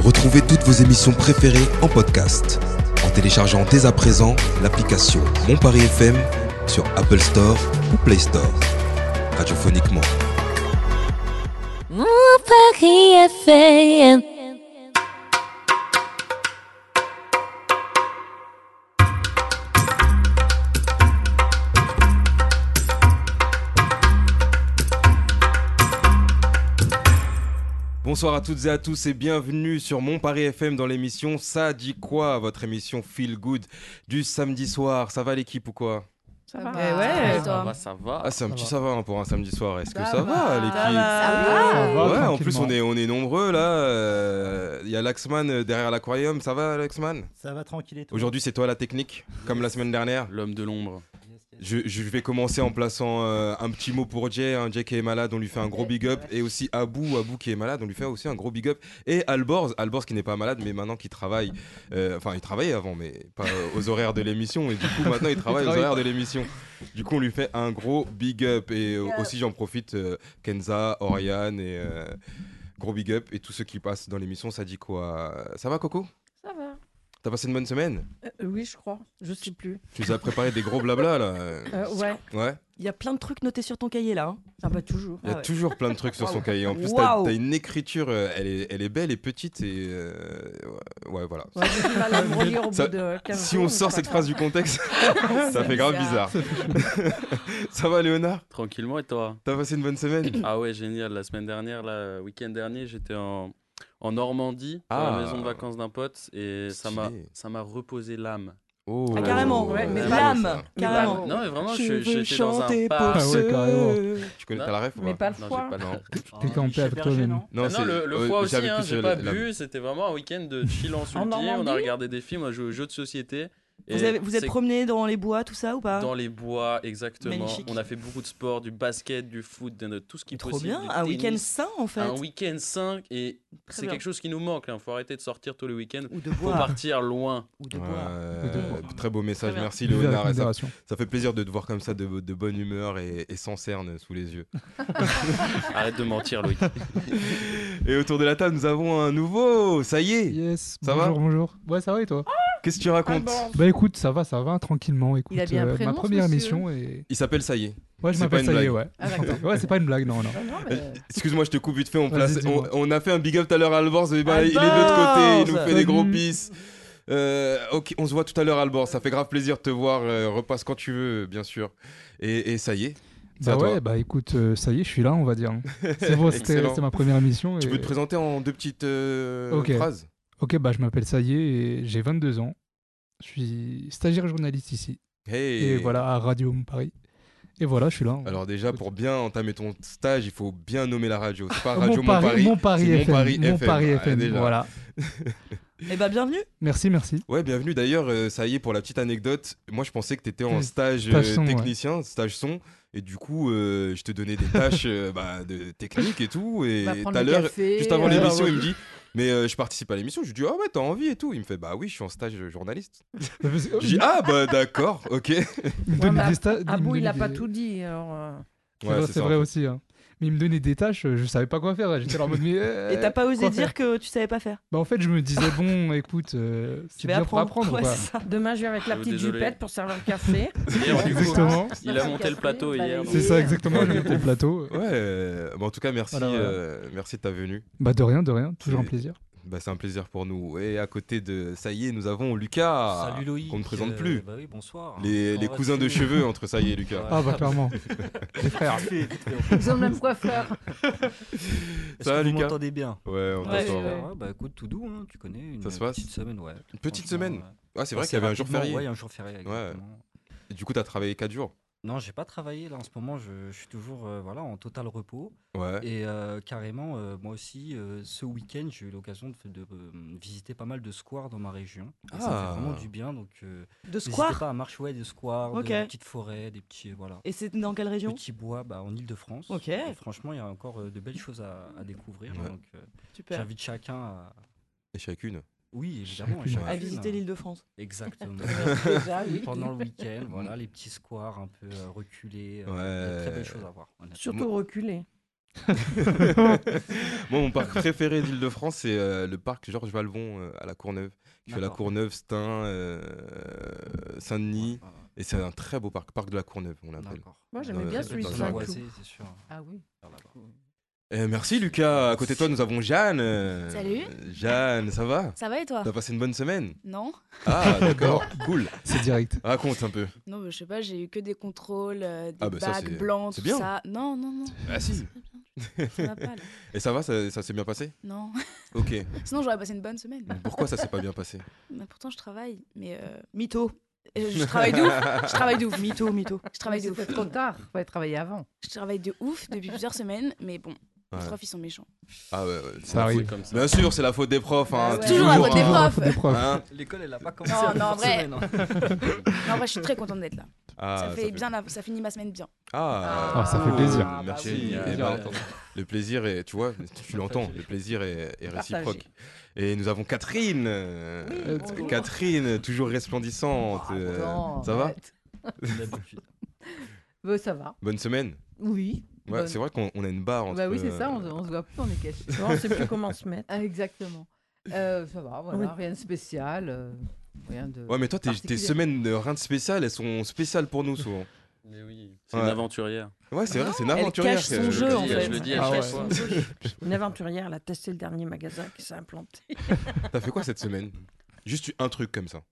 Retrouvez toutes vos émissions préférées en podcast en téléchargeant dès à présent l'application Mon Paris FM sur Apple Store ou Play Store. Radiophoniquement. Mon Paris FM. Bonsoir à toutes et à tous et bienvenue sur Mon Paris FM dans l'émission Ça dit quoi, votre émission Feel Good du samedi soir. Ça va l'équipe ou quoi? Ça va. Ça va. Ah, c'est un petit ça va pour un samedi soir. Est-ce que ça va l'équipe? Ça va. Ouais, en plus on est nombreux là. Il y a Laxman derrière l'aquarium. Ça va Laxman? Ça va tranquille et tout. Aujourd'hui c'est toi la technique, comme la semaine dernière. L'homme de l'ombre. Je vais commencer en plaçant un petit mot pour Jay. Jay qui est malade, on lui fait un gros big up. Et aussi Abou qui est malade, on lui fait aussi un gros big up. Et Alborz qui n'est pas malade, mais maintenant qui travaille. Enfin, il travaillait avant, mais pas aux horaires de l'émission. Et du coup, maintenant, il travaille aux horaires de l'émission. Du coup, on lui fait un gros big up. Et aussi, j'en profite, Kenza, Oriane et gros big up. Et tous ceux qui passent dans l'émission, ça dit quoi? Ça va, Coco? Ça va. T'as passé une bonne semaine? Oui, je crois. Je sais plus. Tu nous as préparé des gros blabla là. Ouais. Ouais. Il y a plein de trucs notés sur ton cahier là. Ça va toujours. Il y a toujours plein de trucs sur son cahier. En plus, t'as une écriture, elle est belle et petite et ouais, voilà. Ouais, j'ai du mal à me relire au bout de 15 Si on sort cette phrase du contexte, ça fait grave bizarre. Ça va, Léonard? Tranquillement, et toi? T'as passé une bonne semaine? Ah ouais, génial. La semaine dernière, le week-end dernier, j'étais en Normandie, à la maison de vacances d'un pote, et ça m'a reposé l'âme. Oh. Ah, carrément, ouais, mais l'âme, carrément. Non, mais vraiment, Je veux j'étais dans un chanter parc. pour ceux... Tu connais, t'as la ref ou Mais pas? pas le Non, foie. j'ai pas Non. T'es campé avec toi-même. Non, Non, le foie aussi, j'avais hein, plus j'ai pas la- bu, c'était vraiment un week-end de chill en sulky, on a Normandie regardé des films, on a joué aux jeux de société. Vous êtes promené dans les bois, tout ça ou pas? Dans les bois, exactement. Magnifique. On a fait beaucoup de sport, du basket, du foot, de tout ce qui est Trop possible. bien, du un week-end tennis. sain en fait. Un week-end 5 et Très c'est bien. quelque chose qui nous manque. Il faut arrêter de sortir tous les week-ends. Ou de Faut bois. partir loin. Ou de bois. Très beau message, Très bien. merci Vive la Léonard. Et modération. ça fait plaisir de te voir comme ça, de bonne humeur et sans cerne sous les yeux. Arrête de mentir, Loïc. Et autour de la table, nous avons un nouveau. Ça y est. Yes, Ça va bonjour. Ouais, ça va et toi? Qu'est-ce que tu racontes? Bah écoute, ça va, tranquillement. Écoute, Il a bien un prénom, ma première ce émission et... Il s'appelle Ça y est. Ouais, je C'est m'appelle pas une ça y est, blague. ouais. Ah, d'accord. Ouais, c'est pas une blague, non. Non, mais... Excuse-moi, je te coupe vite fait. Vas-y, dis-moi. On a fait un big up tout à l'heure à Alborz. Il est de l'autre Alborz côté. Il nous fait des gros Salut. peace. Ok, on se voit tout à l'heure, Alborz. Ça fait grave plaisir de te voir. Repasse quand tu veux, bien sûr. Et ça y est. C'est Bah à toi. ouais, bah écoute, ça y est, je suis là, on va dire. C'est bon, Excellent. c'était ma première émission. Tu et- peux te présenter en deux petites Ok. phrases? Ok, bah je m'appelle ça y est et j'ai 22 ans. Je suis stagiaire journaliste ici. Hey. Et voilà, à Radio Paris. Et voilà, je suis là. Alors déjà, pour bien entamer ton stage, il faut bien nommer la radio. C'est pas Mon Radio Paris, Mon Paris, FM. c'est Mon Paris Mon FM. Paris Ah, FM, déjà. voilà. Eh bah bienvenue. Merci. Ouais, bienvenue. D'ailleurs, ça y est, pour la petite anecdote, moi je pensais que tu étais en stage son, ouais. technicien, stage son. Et du coup, je te donnais des tâches de technique et tout. Et Va tout prendre à le l'heure, café, juste avant ouais. l'émission, il me dit mais je participe à l'émission. Je lui dis ah ouais, t'as envie et tout. Il me fait bah oui, je suis en stage journaliste. Je dis ah bah d'accord, ok. Il me donnait mais des sta- il me Abou, il donnait a pas des- tout dit. Alors, Ouais, c'est ça, vrai en fait. aussi. Hein. Mais il me donnait des tâches, je savais pas quoi faire. J'étais là en mode mais. Et t'as pas osé quoi dire faire que tu savais pas faire. Bah en fait, je me disais bon, écoute, Tu c'est vas bien pour apprendre. Ouais, quoi. c'est ça. Demain, je viens avec la petite Désolé. jupette pour servir le café. Hier, du coup, Exactement. il a monté le plateau hier. C'est ça exactement. J'ai monté le plateau. Ouais, en tout cas, merci, Voilà. merci de ta venue. Bah de rien, toujours un C'est- plaisir. Bah, c'est un plaisir pour nous. Et à côté de ça y est, nous avons Lucas. Salut Loïc. Qu'on ne présente plus. Bah oui, bonsoir. Les Comment cousins de vas-tu cheveux entre ça y est et Lucas. Ouais. Ah bah clairement. Les frères. Ils ont le même coiffeur. Est-ce Ça va, que vous Lucas m'entendez bien? Ouais, on Ouais, t'entend. ouais. Ouais, bah écoute, tout doux, hein, tu connais. Une Ça se passe petite semaine, ouais. Une petite Franchement, semaine. ouais. Ah, c'est vrai Assez qu'il y avait un jour rapidement, férié. Ouais, un jour férié, exactement. Et du coup, t'as travaillé 4 jours. Non, j'ai pas travaillé là en ce moment, je suis toujours voilà, en total repos. Ouais. Et carrément, moi aussi, ce week-end, j'ai eu l'occasion de visiter pas mal de squares dans ma région. Et ça me Ah. fait vraiment du bien. Donc, De n'hésitez square. pas à marcher, ouais, des squares, Ok. des petites forêts, des petits, voilà, Et c'est dans quelle région? petits bois en Île-de-France. Ok. Et franchement, il y a encore de belles choses à découvrir. Ouais. Donc, Super. j'invite chacun à. Et chacune. Oui, évidemment. Chacune. À visiter l'Île-de-France. Exactement. Déjà, oui. Pendant le week-end, voilà, les petits squares un peu reculés. Il y a de très belles choses à voir. honnêtement. Surtout reculé. Moi, mon parc préféré d'Île-de-France, c'est le parc Georges Valbon à la Courneuve. Je fais la D'accord. Courneuve, Stein, Saint-Denis. Et c'est un très beau parc de la Courneuve, on l'appelle. D'accord. Moi, j'aimais bien celui de dans Saint-Cloud. Saint-Cloud, c'est sûr. Ah oui. Vers là-bas. Merci Lucas. À côté de toi, nous avons Jeanne. Salut. Jeanne, ça va? Ça va et toi? T'as passé une bonne semaine? Non. Ah, d'accord, cool. C'est direct. Raconte un peu. Non, je sais pas, j'ai eu que des contrôles, des Ah bah ça, bacs c'est- blancs, c'est tout bien. ça. Non. Ah si. Ça va pas là. Et ça va, ça s'est bien passé? Non. Ok. Sinon, j'aurais passé une bonne semaine. Pourquoi ça s'est pas bien passé? Mais pourtant, je travaille. Mais Mytho. je travaille de ouf. Je travaille de ouf. Mytho. Je travaille de ouf. C'était trop tard. Fallait travailler avant. Je travaille de ouf depuis plusieurs semaines. Mais bon, Ouais. les profs, ils sont méchants. Ah ouais, c'est Ça la arrive. faute. Comme ça. Bien sûr, c'est la faute des profs. Hein. Bah ouais. Toujours la faute des profs. Des profs. Hein. L'école, elle a pas commencé Non, la non, en première vrai. semaine, hein. Non, en vrai, je suis très contente d'être là. Ah, Ça finit ma semaine bien. Ah, Ah, ça fait plaisir. Ah, bah merci. oui. Eh Plaisir ben, à entendre. le plaisir est, tu vois, tu l'entends, le plaisir est réciproque. Et nous avons Catherine. bonjour. Catherine, toujours resplendissante. Attends, ça va? arrête. D'habitude. Ça va. Bonne semaine. Oui. Ouais, Bonne. c'est vrai qu'on a une barre entre. Bah oui, c'est ça, on se voit plus, on est cachés. On ne sait plus comment se mettre. Ah, exactement. Ça va, voilà, Oui. rien de spécial. Rien de. Ouais, mais toi, tes particulier. semaines de rien de spécial, elles sont spéciales pour nous souvent. Mais oui, c'est Ouais. une aventurière. Ouais, c'est vrai, c'est une Elle aventurière. cache son que- jeu, en Je fait. le dis à Ah chaque ouais. fois. Une aventurière, elle a testé le dernier magasin qui s'est implanté. T'as fait quoi cette semaine? Juste un truc comme ça.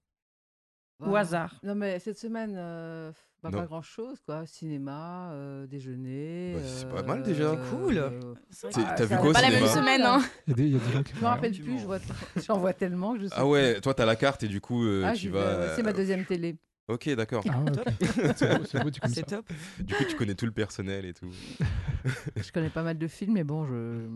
Au hasard. Non, mais cette semaine, Non. pas grand chose, quoi. Cinéma, déjeuner. Bah, c'est pas mal, déjà. C'est cool. T'as vu quoi au Pas la cinéma? même semaine, hein. Il y a des gens qui Je me font rien. rappelle plus, j'en vois tellement que je sais Ah ouais, toi t'as la carte et du coup plus. Ah, tu j'y vas. vais, ouais, c'est ma deuxième télé. Ok, d'accord. Ah ouais, ok. C'est beau, tu connais C'est ça. top. Du coup tu connais tout le personnel et tout. Je connais pas mal de films, mais bon,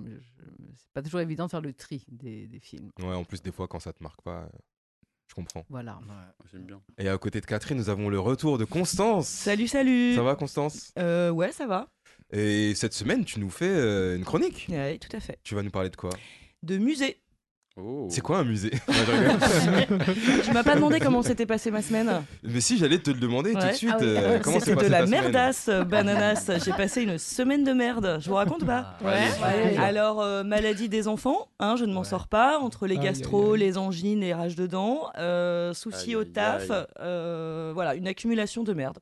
c'est pas toujours évident de faire le tri des films. Ouais, en plus des fois quand ça te marque pas, je comprends. Voilà. J'aime bien. Et à côté de Catherine, nous avons le retour de Constance. Salut, salut. Ça va Constance? Ouais, ça va. Et cette semaine tu nous fais une chronique. Ouais, tout à fait. Tu vas nous parler de quoi? De musée. Oh. C'est quoi un musée? Non, je rigole. Tu m'as pas demandé comment s'était passée ma semaine. Mais si j'allais te le demander tout de Ouais. suite. Ah oui. Comment s'est C'était de passée la ta semaine? merdasse, bananas. J'ai passé une semaine de merde. Je vous raconte ou pas? Ouais. Alors, maladie des enfants, hein, je ne m'en sors pas. Entre les Aïe, gastro, aïe, aïe. les angines, les rages de dents, soucis Aïe, au aïe, taf, aïe. voilà, une accumulation de merde.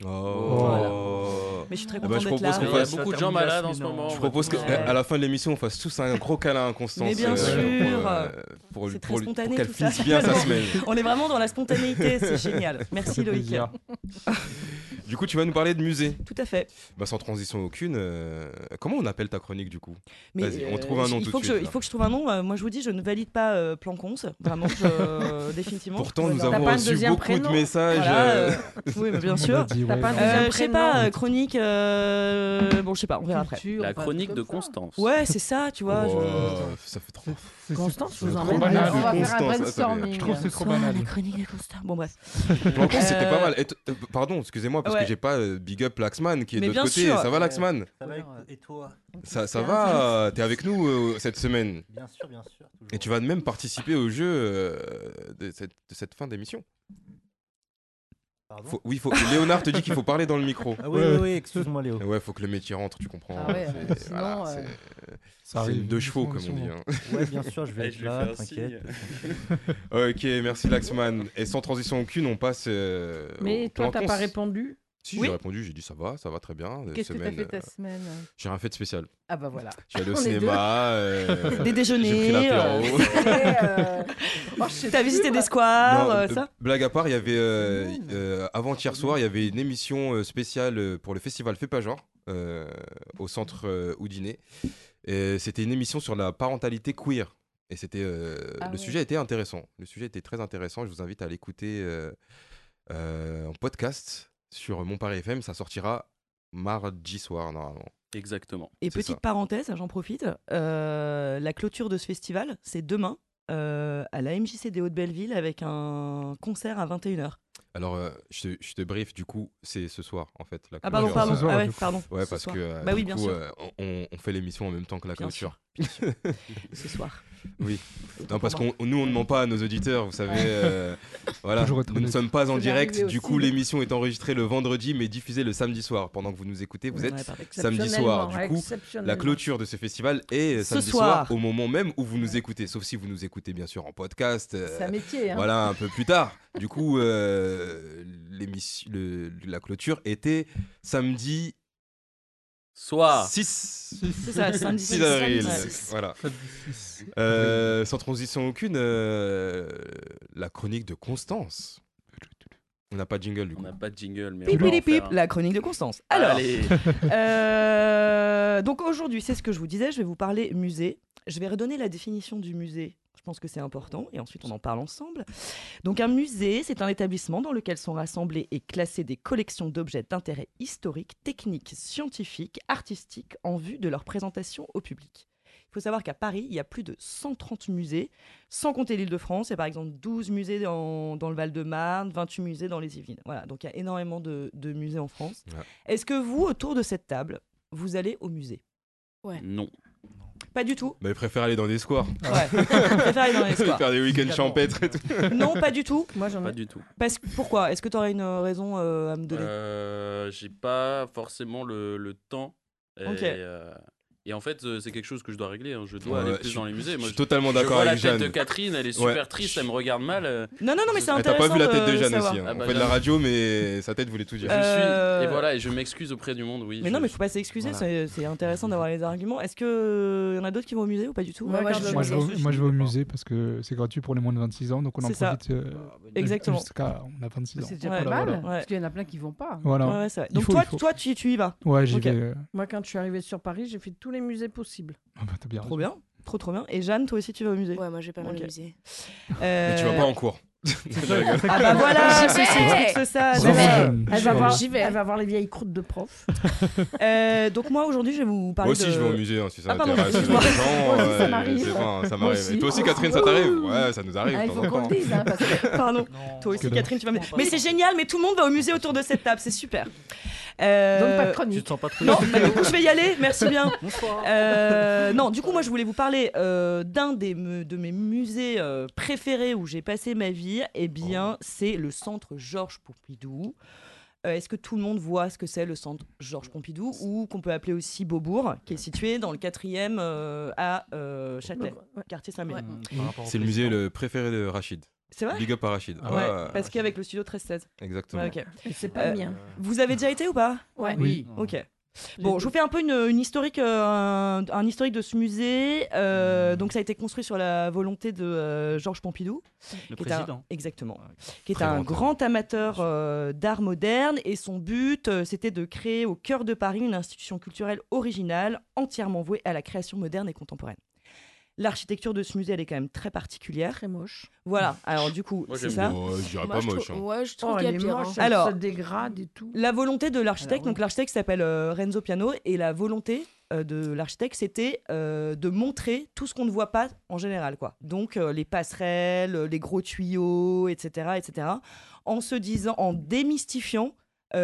Oh. Mais je suis très Eh ben, contente je d'être propose là. qu'on Il y a fasse- beaucoup de gens malades en ce moment. Je propose Ouais. qu'à la fin de l'émission, on fasse tous un gros câlin à Constance. Mais bien sûr. Pour, C'est très pour spontané, qu'elle tout ça. finisse bien sa semaine. On est vraiment dans la spontanéité, c'est génial. Merci fait Loïc. plaisir. Du coup, tu vas nous parler de musée. Tout à fait. Bah, sans transition aucune. Comment on appelle ta chronique du coup? Mais Vas-y, on trouve un nom il tout faut de que suite, il là. faut que je trouve un nom. Moi, je vous dis, je ne valide pas plan cons. Vraiment, définitivement. Pourtant, nous T'as avons pas un reçu deuxième beaucoup de prénom messages. Voilà, oui, mais bien On sûr. m'a dit, T'as ouais, pas un ouais. deuxième Je sais prénom. pas, chronique. Bon, je sais pas, on verra après. Culture, La enfin, chronique tout de comme ça. Constance. Ouais, c'est ça, tu vois. Oh, je- ça fait trop. Constance, je vous c'est emmène. trop banal. On va faire un Constance, ça, ça fait- brainstorming. Je trouve que c'est trop Bonsoir, banal. la chronique de Constant. Bon, bref. En plus, c'était pas Euh, mal. Pardon, excusez-moi, parce ouais. que j'ai pas Big Up Laxman qui est Mais de bien l'autre côté. sûr. Ça va, Laxman? Ça va Ouais. et toi? Ça va? T'es avec nous cette semaine. Bien sûr, toujours. Et tu vas même participer au jeu de cette fin d'émission. Pardon Léonard te dit qu'il faut parler dans le micro. Ah oui, Ouais. oui, oui, excuse-moi Léo. Ouais, faut que le métier rentre, tu comprends. Ah ouais, C'est- sinon, voilà, c'est Ça c'est arrive. deux chevaux, comme on souvent. dit. hein. Ouais, bien sûr, je vais Eh, être je lui là, fais un t'inquiète. Ok, merci Laxman. Et sans transition aucune, on passe. Mais au toi, plan t'as pas cons. répondu. Si, Oui. j'ai répondu, j'ai dit ça va très bien. Qu'est-ce que t'as Semaine, fait ta semaine? j'ai rien fait de spécial. Ah bah voilà. Je suis allé au On est cinéma. Des déjeuners, J'ai pris l'apéro. T'as visité des squares, Non, ça blague à part, il y avait avant-hier soir, il y avait une émission spéciale pour le festival Fais pas genre au centre Houdinet. Et c'était une émission sur la parentalité queer. Et c'était Ah le ouais. sujet était intéressant. Le sujet était très intéressant. Je vous invite à l'écouter en podcast sur Mon Paris FM. Ça sortira mardi soir normalement. Exactement. Et C'est petite ça. parenthèse, j'en profite, la clôture de ce festival, c'est demain à la MJC des Hauts-de-Belleville avec un concert à 21h. Alors, je te brief, du coup, c'est ce soir, en fait. La Ah, pardon, clôture. pardon. Ce soir, Ah ouais, du coup. pardon. Ouais, Ce parce soir. que Bah oui, du bien coup, sûr. on fait l'émission en même temps que la Bien clôture. Bien sûr. Ce soir. Oui. Autant Non, parce pour moi. qu'on nous, on ne ment pas à nos auditeurs, vous savez. Voilà. Toujours être Nous ne honnête. sommes pas en Faut y direct. arriver Du aussi. coup, l'émission est enregistrée le vendredi, mais diffusée le samedi soir. Pendant que vous nous écoutez, vous êtes Ouais, pardon. samedi soir. Du coup, la exceptionnellement. clôture de ce festival est Ce samedi soir. soir, au moment même où vous nous écoutez. Sauf si vous nous écoutez, bien sûr, en podcast. C'est un métier. Hein. Voilà, un peu plus tard. Du coup, la clôture était samedi Soir. 6. C'est ça, samedi 6 avril. Ouais. Voilà. Sans transition aucune, la chronique de Constance. On n'a pas de jingle du On coup. n'a pas de jingle, mais Pip, on va en pip, pip, faire un. la chronique de Constance. Alors, Allez. donc aujourd'hui, c'est ce que je vous disais, je vais vous parler musée. Je vais redonner la définition du musée. Je pense que c'est important et ensuite on en parle ensemble. Donc un musée, c'est un établissement dans lequel sont rassemblés et classés des collections d'objets d'intérêt historique, technique, scientifique, artistique en vue de leur présentation au public. Il faut savoir qu'à Paris, il y a plus de 130 musées, sans compter l'Île-de-France. Il y a par exemple 12 musées dans le Val-de-Marne, 28 musées dans les Yvelines. Voilà, donc il y a énormément de musées en France. Ouais. Est-ce que vous, autour de cette table, vous allez au musée? Non. Pas du tout. Bah, ils préfèrent aller dans des squares. Ouais. Je préfère aller dans les squares. Faire des week-ends champêtres et tout. Non, pas du tout. Moi, j'en Pas ai. du tout. Pourquoi? Est-ce que tu aurais une raison à me donner? J'ai pas forcément le temps. Et, Ok. et en fait, c'est quelque chose que je dois régler. Hein. Je dois Ouais, aller plus dans les musées. Je Moi, suis totalement je d'accord vois avec la tête Jeanne. de Catherine, elle est super Ouais. triste, elle me regarde mal. Non, mais c'est Ah, intéressant. t'as pas vu la tête de Jeanne savoir. aussi. Hein. Ah bah, On fait de la Jeanne. radio, mais sa tête voulait tout dire. Je suis. Et Euh, voilà, et je m'excuse auprès du monde, oui. Mais non, mais faut pas s'excuser, Voilà. c'est intéressant d'avoir les arguments. Est-ce qu'il y en a d'autres qui vont au musée ou pas du tout? Moi, je vais au Moi, je musée. vais moi, je vais au musée parce que c'est gratuit pour les moins de 26 ans, donc on en C'est ça. profite Exactement. jusqu'à on a 26 ans. C'est déjà Ouais, pas mal. voilà. Ouais. Parce qu'il y en a plein qui vont pas. Voilà. Ouais, c'est vrai. Il Donc faut, toi, il faut. toi tu y vas. Ouais, j'y Ok. vais. Moi, quand je suis arrivée sur Paris, j'ai fait tous les musées possibles. Ah bah, t'as bien Trop raison. bien. Trop bien. Et Jeanne, toi aussi tu vas au musée? Ouais, moi, j'ai pas mal Ok. au musée. Mais tu vas pas en cours. Je rigole. Ah bah voilà, J'y c'est vais. c'est ça. Bravo, c'est ça. Jeanne. Elle va, Bravo. voir, J'y vais. elle va voir les vieilles croûtes de prof. Donc moi aujourd'hui je vais vous parler Moi aussi, de... je vais au musée hein, si ça Ah, pardon, intéresse les excuse-moi. gens. Moi aussi, ça m'arrive. c'est bon, ça Moi m'arrive. aussi. Et toi aussi, Catherine, ça t'arrive? Ouais, ça nous arrive. Ah, il de faut temps en qu'on le temps. dise, hein, parce que Pardon. Non. Toi aussi Que Catherine tu vas... Non, Mais c'est génial, mais tout le monde va au musée autour de cette table, c'est super. donc pas de Tu chronique. te sens pas trop Non, bah, du coup je vais y aller, merci bien. Bonsoir. Non, du coup, moi, je voulais vous parler d'un de mes musées préférés où j'ai passé ma vie. Eh bien, c'est le centre Georges Pompidou. Est-ce que tout le monde voit ce que c'est le centre Georges Pompidou, ou qu'on peut appeler aussi Beaubourg, qui est situé dans le 4e à Châtelet, quartier Saint-Méry. C'est le musée le préféré de Rachid. C'est vrai? Big up à Rachid. Ah Ouais, parce qu'avec le studio 1316. Exactement. Ouais, ok. Et c'est pas le mien. Vous avez déjà été ou pas? Ouais. Oui. Ok. Bon, je vous fais un peu une historique, un historique de ce musée. Donc, ça a été construit sur la volonté de Georges Pompidou. Le qui est un- président. exactement. Qui est Très un grand grand amateur d'art moderne. Et son but, c'était de créer au cœur de Paris une institution culturelle originale, entièrement vouée à la création moderne et contemporaine. L'architecture de ce musée, elle est quand même très particulière. Très moche. Voilà, alors du coup, Moi, c'est j'aime ça. bien. Oh, je dirais Moi, pas je moche. trouve, hein. ouais, je trouve Oh, qu'il y elle a est pire. moche, hein. elle Alors- se dégrade et tout. La volonté de l'architecte, Alors, oui. donc l'architecte s'appelle Renzo Piano, et la volonté de l'architecte, c'était de montrer tout ce qu'on ne voit pas en général, quoi. Donc les passerelles, les gros tuyaux, etc., etc. En se disant, en démystifiant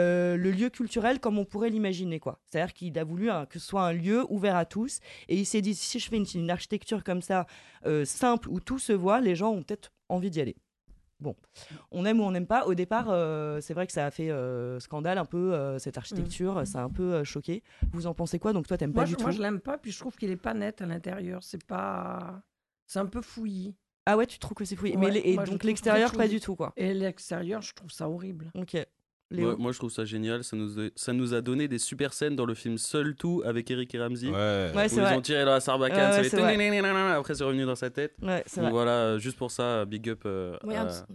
le lieu culturel comme on pourrait l'imaginer, quoi. C'est-à-dire qu'il a voulu que ce soit un lieu ouvert à tous, et il s'est dit, si je fais une architecture comme ça, simple, où tout se voit, les gens ont peut-être envie d'y aller. Bon, on aime ou on n'aime pas. Au départ, c'est vrai que ça a fait scandale un peu, cette architecture, ça a un peu choqué. Vous en pensez quoi? Donc toi, t'aimes pas du tout? Moi, je l'aime pas, puis je trouve qu'il est pas net à l'intérieur. C'est pas. C'est un peu fouillis. Ah ouais, tu trouves que c'est fouillé. Ouais, Mais et moi, je donc trouve l'extérieur, très pas fouillé. du tout, quoi. Et l'extérieur, je trouve ça horrible. Ok. Léo. Moi, je trouve ça génial. Ça nous a donné des super scènes dans le film Seul Tout avec Eric et Ramsey. Ouais. Ouais, Où c'est ils vrai. ont tiré dans la sarbacane, Ouais, ça c'est fait vrai. ténénénénénéné, après c'est revenu dans sa tête. Ouais, c'est Donc vrai. voilà, juste pour ça, big up Oui,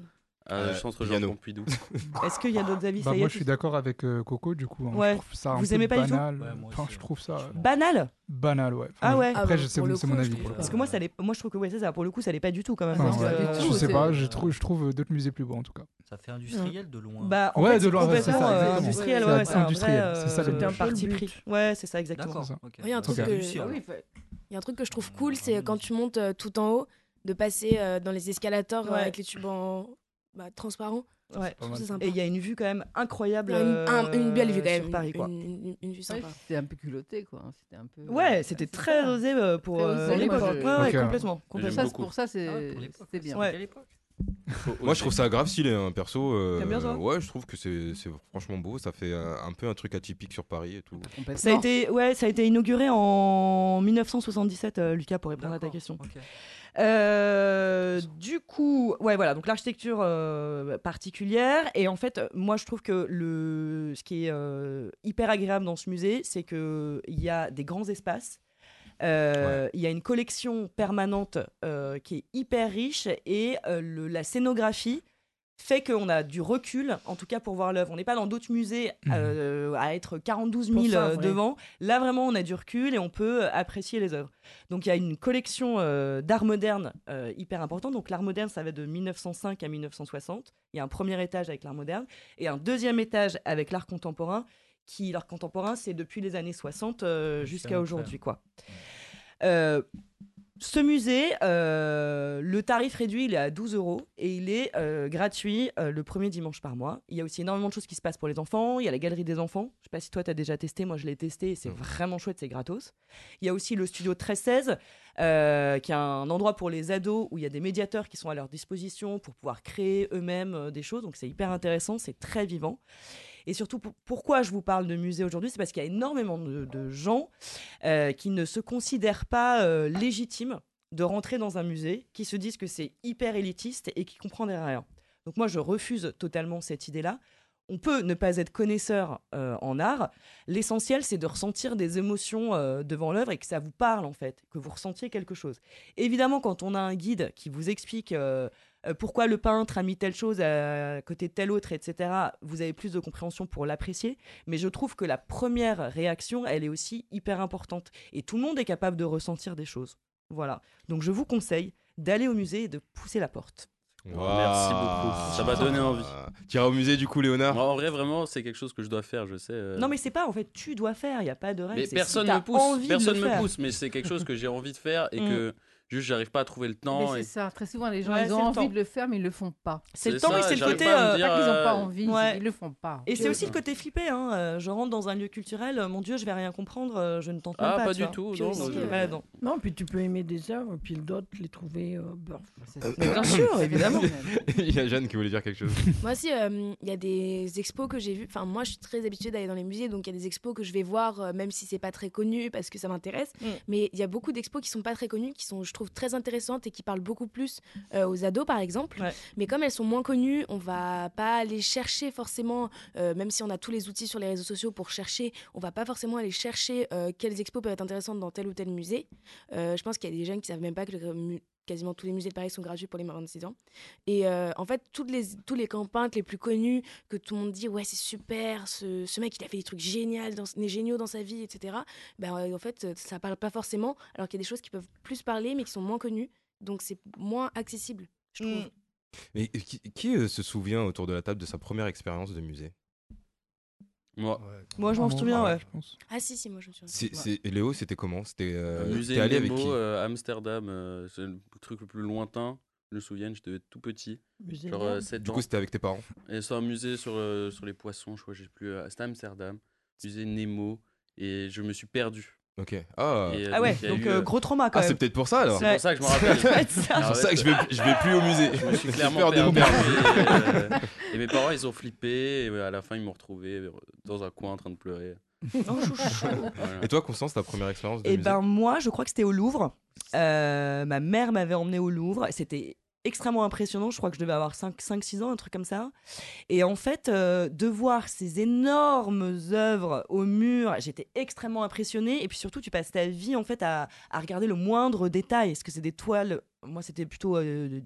à Centre Georges Piano. Pompidou. Est-ce qu'il y a d'autres avis? Bah, ça y est, moi, je suis d'accord avec Coco, du coup. Hein. Ouais. Je trouve ça un Vous peu aimez pas du tout banal. Ouais, moi Enfin, aussi, je trouve ça banal? banal, ouais. Enfin, Ah ouais. Après, Ah bah, c'est pour le c'est coup, mon je avis. trouve quoi. Parce que moi, moi, je trouve que ouais, c'est ça. Pour le coup, ça l'est pas du tout, quand même. Non, parce ouais, que- je sais c'est- pas, je trouve d'autres musées plus beaux en tout cas. Ça fait industriel de loin. Bah, en Ouais, fait, de c'est loin, ouais, c'est complètement ça, exactement. industriel, Ouais, ouais, c'est c'est un industriel, vrai, c'est ça le C'était un but. peu le parti but. pris. Ouais, c'est ça, exactement. D'accord. C'est ça. ok. Il y a un truc Ok. que Réussi, alors. il y a un truc que je trouve cool, c'est quand tu montes tout en haut, de passer dans les escalators Ouais. avec les tubes transparents. Ouais. pas mal. C'est sympa. Et il y a une vue quand même incroyable Une belle vue quand même. sur Paris, quoi. Une vue Ouais, sympa. c'était un peu culotté, quoi. C'était un peu. Ouais, c'était très sympa. osé pour Très osé, l'époque. moi, Ouais, je- ouais, Ok. complètement. complètement. J'aime Ça, pour ça, c'est bien. Ouais. À l'époque. Moi, je trouve ça grave stylé, hein, perso. T'aimes bien ça Ouais, je trouve que c'est franchement beau. Ça fait un peu un truc atypique sur Paris et tout. Complètement. Ça a été inauguré en 1977, Lucas, pour répondre à ta question. Ok. Du coup, ouais, voilà, donc l'architecture particulière. Et en fait, moi, je trouve que ce qui est hyper agréable dans ce musée, c'est qu'il y a des grands espaces. Il y a une collection permanente qui est hyper riche et la scénographie fait qu'on a du recul, en tout cas pour voir l'œuvre. On n'est pas dans d'autres musées à être 42 000 Pour ça, ouais. devant. Là, vraiment, on a du recul et on peut apprécier les œuvres. Donc, il y a une collection d'art moderne hyper importante. Donc, l'art moderne, ça va de 1905 à 1960. Il y a un premier étage avec l'art moderne et un deuxième étage avec l'art contemporain. L'art contemporain, c'est depuis les années 60 jusqu'à aujourd'hui, quoi. Ce musée, le tarif réduit, il est à 12 € et il est gratuit le premier dimanche par mois. Il y a aussi énormément de choses qui se passent pour les enfants. Il y a la galerie des enfants. Je ne sais pas si toi, tu as déjà testé. Moi, je l'ai testé et c'est vraiment chouette, c'est gratos. Il y a aussi le studio 1316, qui est un endroit pour les ados où il y a des médiateurs qui sont à leur disposition pour pouvoir créer eux-mêmes des choses. Donc, c'est hyper intéressant, c'est très vivant. Et surtout, pourquoi je vous parle de musée aujourd'hui, c'est parce qu'il y a énormément de gens qui ne se considèrent pas légitimes de rentrer dans un musée, qui se disent que c'est hyper élitiste et qui comprennent rien. Donc moi, je refuse totalement cette idée-là. On peut ne pas être connaisseur en art. L'essentiel, c'est de ressentir des émotions devant l'œuvre et que ça vous parle, en fait, que vous ressentiez quelque chose. Évidemment, quand on a un guide qui vous explique pourquoi le peintre a mis telle chose à côté de telle autre, etc., vous avez plus de compréhension pour l'apprécier. Mais je trouve que la première réaction, elle est aussi hyper importante. Et tout le monde est capable de ressentir des choses. Voilà. Donc je vous conseille d'aller au musée et de pousser la porte. Merci beaucoup. Ça m'a donné envie. Tu iras au musée du coup, Léonard? En vrai, vraiment, c'est quelque chose que je dois faire, je sais. Non, mais c'est pas, en fait, tu dois faire, il n'y a pas de règle. Mais c'est personne si t'as me pousse. envie de Personne le me faire. pousse, mais c'est quelque chose que j'ai envie de faire et que juste j'arrive pas à trouver le temps. Mais Et... c'est ça, très souvent les gens Ouais, ils c'est ont le envie temps. de le faire mais ils le font pas. C'est le C'est temps ça, et c'est le j'arrive côté. pas à me Pas qu'ils ont pas Euh, envie, ouais. ils le font pas. Et c'est aussi le côté flippé. Hein. Je rentre dans un lieu culturel, mon Dieu, je vais rien comprendre, je ne tente même Ah, pas. pas tu du vois. tout, Puis non, aussi, non, ouais, non. Non, puis tu peux aimer des œuvres, puis d'autres les trouver bof. Mais bien sûr, évidemment. Il y a Jeanne qui voulait dire quelque chose. Moi aussi, il y a des expos que j'ai vues. Enfin, moi, je suis très habituée d'aller dans les musées, donc il y a des expos que je vais voir, même si c'est pas très connu, parce que ça m'intéresse. Mais il y a beaucoup d'expos qui sont pas très connues, qui sont, je trouve, très intéressantes et qui parlent beaucoup plus aux ados, par exemple. Ouais. Mais comme elles sont moins connues, on va pas aller chercher forcément, même si on a tous les outils sur les réseaux sociaux pour chercher, on va pas forcément aller chercher quelles expos peuvent être intéressantes dans tel ou tel musée. Je pense qu'il y a des jeunes qui savent même pas que quasiment tous les musées de Paris sont gratuits pour les moins de 26 ans. Et en fait, tous les grands peintres les plus connus, que tout le monde dit, ouais, c'est super, ce mec, il a fait des trucs géniaux dans sa vie, etc. En fait, ça parle pas forcément, alors qu'il y a des choses qui peuvent plus parler, mais qui sont moins connues. Donc, c'est moins accessible, je trouve. Mais qui se souvient autour de la table de sa première expérience de musée? Moi. Moi, je m'en souviens, ouais. Je pense. Ah si, moi, je me souviens. Léo, c'était comment? C'était Musée t'es allé avec Nemo, qui? Amsterdam, c'est le truc le plus lointain. Je me souviens, j'étais tout petit. Musée Genre Nemo. 7 Du ans. coup, c'était avec tes parents? Et c'est un musée sur les poissons, je crois, j'ai plus. C'était à Amsterdam, musée Nemo, et je me suis perdu. Ok. Ah, Et, Ah ouais, il y a donc eu, gros trauma quand ah même. c'est peut-être pour ça alors. C'est pour ça que je me rappelle. C'est pour ça que je vais plus au musée. Je me suis J'ai clairement peur de me perdu. perdre. Et mes parents, ils ont flippé. Et à la fin, ils m'ont retrouvé dans un coin en train de pleurer. Oh, chouchou. Voilà. Et toi, Constance, ta première expérience de Et musée? ben moi, je crois que c'était au Louvre. Ma mère m'avait emmenée au Louvre. C'était extrêmement impressionnant. Je crois que je devais avoir 5-6 ans, un truc comme ça. Et en fait, de voir ces énormes œuvres au mur, j'étais extrêmement impressionnée. Et puis surtout, tu passes ta vie en fait à regarder le moindre détail. Est-ce que c'est des toiles? Moi, c'était plutôt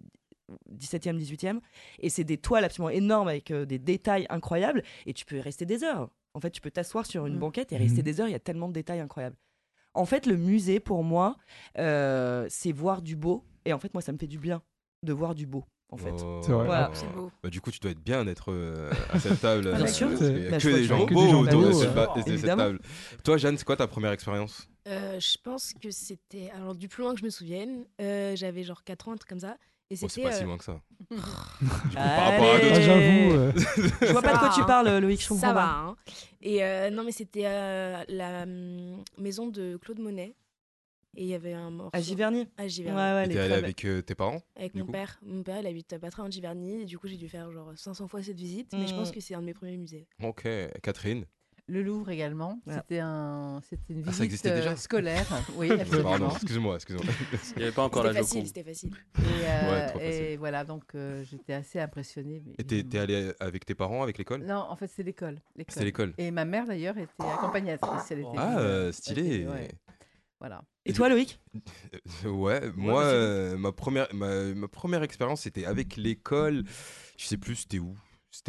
17e, 18e. Et c'est des toiles absolument énormes avec des détails incroyables. Et tu peux y rester des heures. En fait, tu peux t'asseoir sur une banquette et rester des heures. Il y a tellement de détails incroyables. En fait, le musée, pour moi, c'est voir du beau. Et en fait, moi, ça me fait du bien de voir du beau, en fait. Oh. C'est vrai. Voilà. C'est beau. Bah, du coup, tu dois être bien d'être à cette table. Bien sûr. Parce qu'il y a Bah, que je des gens vois que beaux des gens autour de beaux, cette évidemment. table. Toi, Jeanne, c'est quoi ta première expérience? Je pense que c'était, alors du plus loin que je me souvienne, j'avais genre 4 ans, un truc comme ça. Et Bon, c'est c'était. pas si loin que ça. Du coup, Allez. par rapport à d'autres. Ah, j'avoue. Je vois pas de quoi tu parles, Loïc, je Ça comprends va. pas. Hein. Et non, mais c'était la maison de Claude Monet. Et il y avait un morceau. À Giverny. À Giverny. Ouais, ouais, Et elle t'es est allé très belle. avec tes parents Avec du mon coup père. Mon père, il habite pas très loin de Giverny. Et du coup, j'ai dû faire genre 500 fois cette visite. Mais je pense que c'est un de mes premiers musées. Ok, Catherine. Le Louvre également. Ouais. C'était une Ah, ça visite existait déjà scolaire. Oui, Pardon, absolument. excuse-moi. Il n'y avait pas encore la Joconde. C'était facile. Ouais, trop facile. Et voilà, donc j'étais assez impressionnée. Mais Et t'es allé avec tes parents, avec l'école Non, en fait, c'est l'école. C'était l'école. Et ma mère, d'ailleurs, était accompagnatrice. Elle était Stylé. ouais. Voilà. Et toi, Loïc? Ouais, moi, ma première expérience, c'était avec l'école. Je sais plus, c'était où.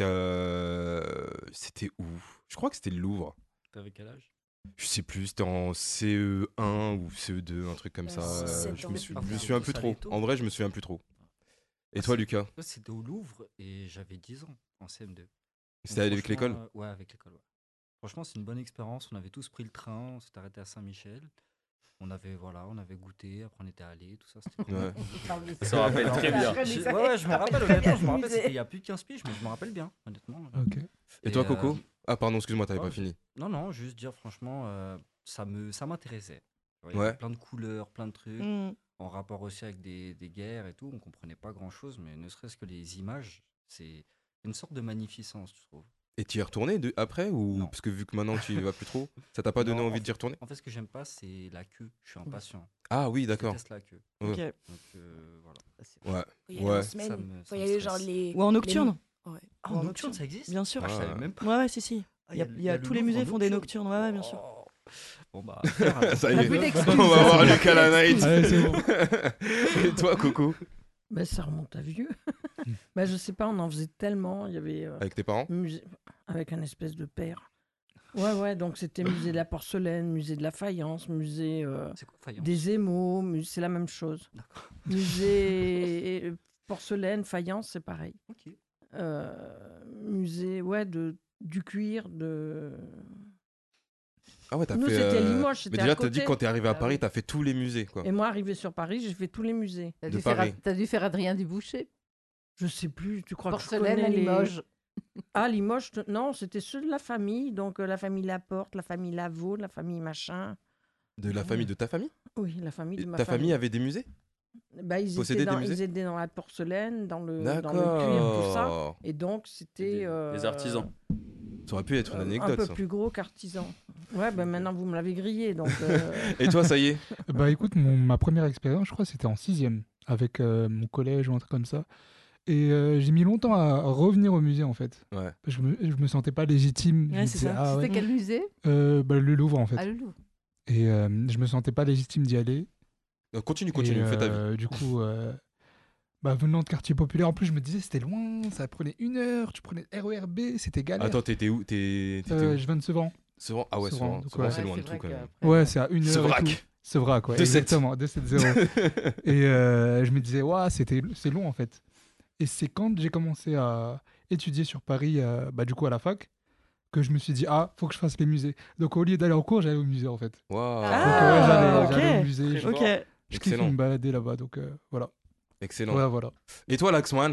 C'était où? Je crois que c'était le Louvre. T'avais quel âge? Je sais plus, c'était en CE1 ou CE2, un truc comme ça. Je me souviens plus trop. En vrai, je me souviens plus trop. Et toi, Lucas? C'était au Louvre et j'avais 10 ans en CM2. C'était avec l'école? Ouais, avec l'école. Ouais. Franchement, c'est une bonne expérience. On avait tous pris le train, on s'est arrêté à Saint-Michel. On avait goûté, après on était allés, tout ça. C'était Ouais. Ça se rappelle très bien. Ouais, je me rappelle, honnêtement, je me rappelle, c'était il y a plus de 15 piges, mais je me rappelle bien, honnêtement. Ok. Et toi, Coco? Ah, pardon, excuse-moi, t'avais pas fini. Non, juste dire, franchement, ça m'intéressait. Il y Ouais. avait plein de couleurs, plein de trucs, en rapport aussi avec des guerres et tout. On comprenait pas grand-chose, mais ne serait-ce que les images, c'est une sorte de magnificence, je trouve. Et tu y es retourné après ou Non. parce que vu que maintenant tu y vas plus trop, ça t'a pas donné Non, envie d'y retourner? En fait, ce que j'aime pas, c'est la queue. Je suis impatient. Ah oui, Je d'accord. déteste la queue. Ouais. Ok. Donc voilà. Ouais. Faut y aller en Ouais. semaine. Faut y me aller stresse. genre les. Ou en nocturne? Ouais. Ah, Ou en en nocturne, nocturne, ça existe? Bien sûr. Ah, je savais Ouais. même pas. Ouais, si. Ah, Il y a le tous les Louvre musées en font des nocturne. nocturnes. Ouais, bien sûr. Oh. Bon bah, Ça y On a est, plus d'excuses. on va voir On a Lucas la plus night. Allez, c'est bon. Et toi, Coco? Ben, ça remonte à vieux. Ben, je sais pas, on en faisait tellement. Il y avait Avec tes parents? avec un espèce de père. Ouais, donc c'était musée de la porcelaine, musée de la faïence, musée c'est quoi faïence? des émaux, c'est la même chose. Musée porcelaine, faïence, c'est pareil. Ok. Musée, du cuir, de. Ah ouais, t'as Nous, fait. c'était Limoges, c'était Mais déjà, à t'as dit côté. quand t'es arrivé à Ah Paris, oui. t'as fait tous les musées, quoi. Et moi, arrivé sur Paris, j'ai fait tous les musées. T'as De dû, faire Paris. t'as dû faire Adrien Duboucher. Je sais plus, tu crois que je Porcelaine connais à Limoges. Ah, Limoges, non, c'était ceux de la famille, donc la famille Laporte, la famille Lavaux, la famille machin. De la famille de ta famille? Oui, la famille de Et ma ta famille avait des musées? Bah, possédait des musées ils étaient dans la porcelaine, dans le cuir, tout ça. D'accord. Et donc, c'était. Des artisans. Ça aurait pu être une un anecdote, peu ça. plus gros qu'artisan. Ouais, ben maintenant vous me l'avez grillé, donc. Et toi, ça y est? Bah écoute, ma première expérience, je crois, c'était en 6e, avec mon collège ou un truc comme ça. Et j'ai mis longtemps à revenir au musée, en fait. Ouais. Parce que je me sentais pas légitime. Je Ouais, me c'est disais, ça. ah C'était ouais. quel musée? Bah, le Louvre, en fait. Ah, le Louvre. Et je me sentais pas légitime d'y aller. Continue, Et, fais ta vie. Du coup, venant de quartier populaire, en plus, je me disais, c'était loin, ça prenait 1 heure, tu prenais le RERB, c'était galère. Attends, t'étais où? T'étais où? Je viens de Sevran. Sevran? Ah ouais, Sevran, Sevran. donc Sevran, ouais. c'est Ouais, loin de c'est tout, vrai quand même. qu'après- Ouais, c'est à 1 heure. Sevrac. Et tout. Sevrac, ouais. 2-7. Exactement, 2-7-0. Et je me disais, ouais, c'est long, en fait. Et c'est quand j'ai commencé à étudier sur Paris, du coup, à la fac, que je me suis dit, faut que je fasse les musées. Donc, au lieu d'aller en cours, j'allais au musée, en fait. Waouh. Ah, donc, j'allais ok. au musée. Je Ok. Je kiffe Excellent. me balader là-bas, donc voilà. Excellent. Ouais, voilà. Et toi, Laxman?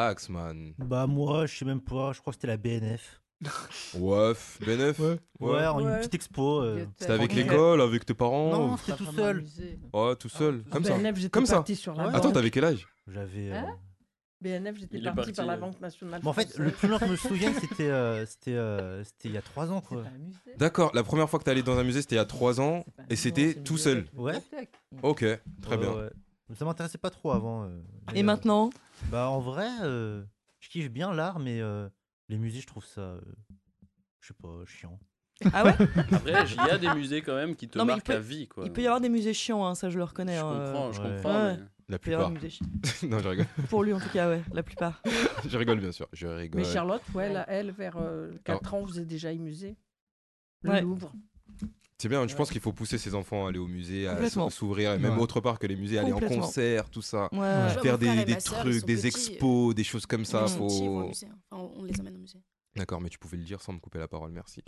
Bah moi, je sais même pas, je crois que c'était la BNF. Ouais, B9? Ouais. Ouais, une Ouais. petite expo. C'était avec tranquille. l'école, avec tes parents? Non, ou- c'était tout Vraiment seul. amusé. Ouais, tout seul. Comme ça. BNF, j'étais Comme ça. parti sur la Ouais. banque. Attends, t'avais quel âge? J'avais. Hein BNF, j'étais Il est parti parti, par la Banque nationale. Mais en fait, française. le plus loin que je me souviens, c'était il y a 3 ans, C'est quoi. pas un musée. D'accord, la première fois que t'es allé dans un musée, c'était il y a 3 ans, C'est pas un et musée. c'était c'est tout musée seul. avec une Ouais. bibliothèque. Ok, très bien. Ouais. Mais ça m'intéressait pas trop avant. Et maintenant? Bah en vrai, je kiffe bien l'art, mais les musées, je trouve ça, je sais pas, chiant. Ah ouais? Après, il y a des musées quand même qui te Non, mais il marquent peut- à vie. Quoi. Il peut y avoir des musées chiants, hein, ça je le Je reconnais. comprends, je ouais. comprends. Ouais. mais- La Il peut y avoir plupart. des musées chiants. Non, je rigole. Pour lui en tout cas, ouais, la plupart. Je rigole, bien sûr. Je rigole. Mais Charlotte, ouais, elle, vers 4 ans, faisait déjà un musée. Le Ouais. Louvre. C'est bien, je pense qu'il faut pousser ses enfants à aller au musée, à Complètement. s'ouvrir, et même Ouais. autre part que les musées, aller en Complètement. concert, tout ça. Ouais. Ouais. Je vois Faire mon frère et des ma sœur, ils trucs, sont des petits, expos, des choses comme ça. Ils sont petits, ils vont au Faut... musée. Enfin, on les emmène au musée. D'accord, mais tu pouvais le dire sans me couper la parole, merci.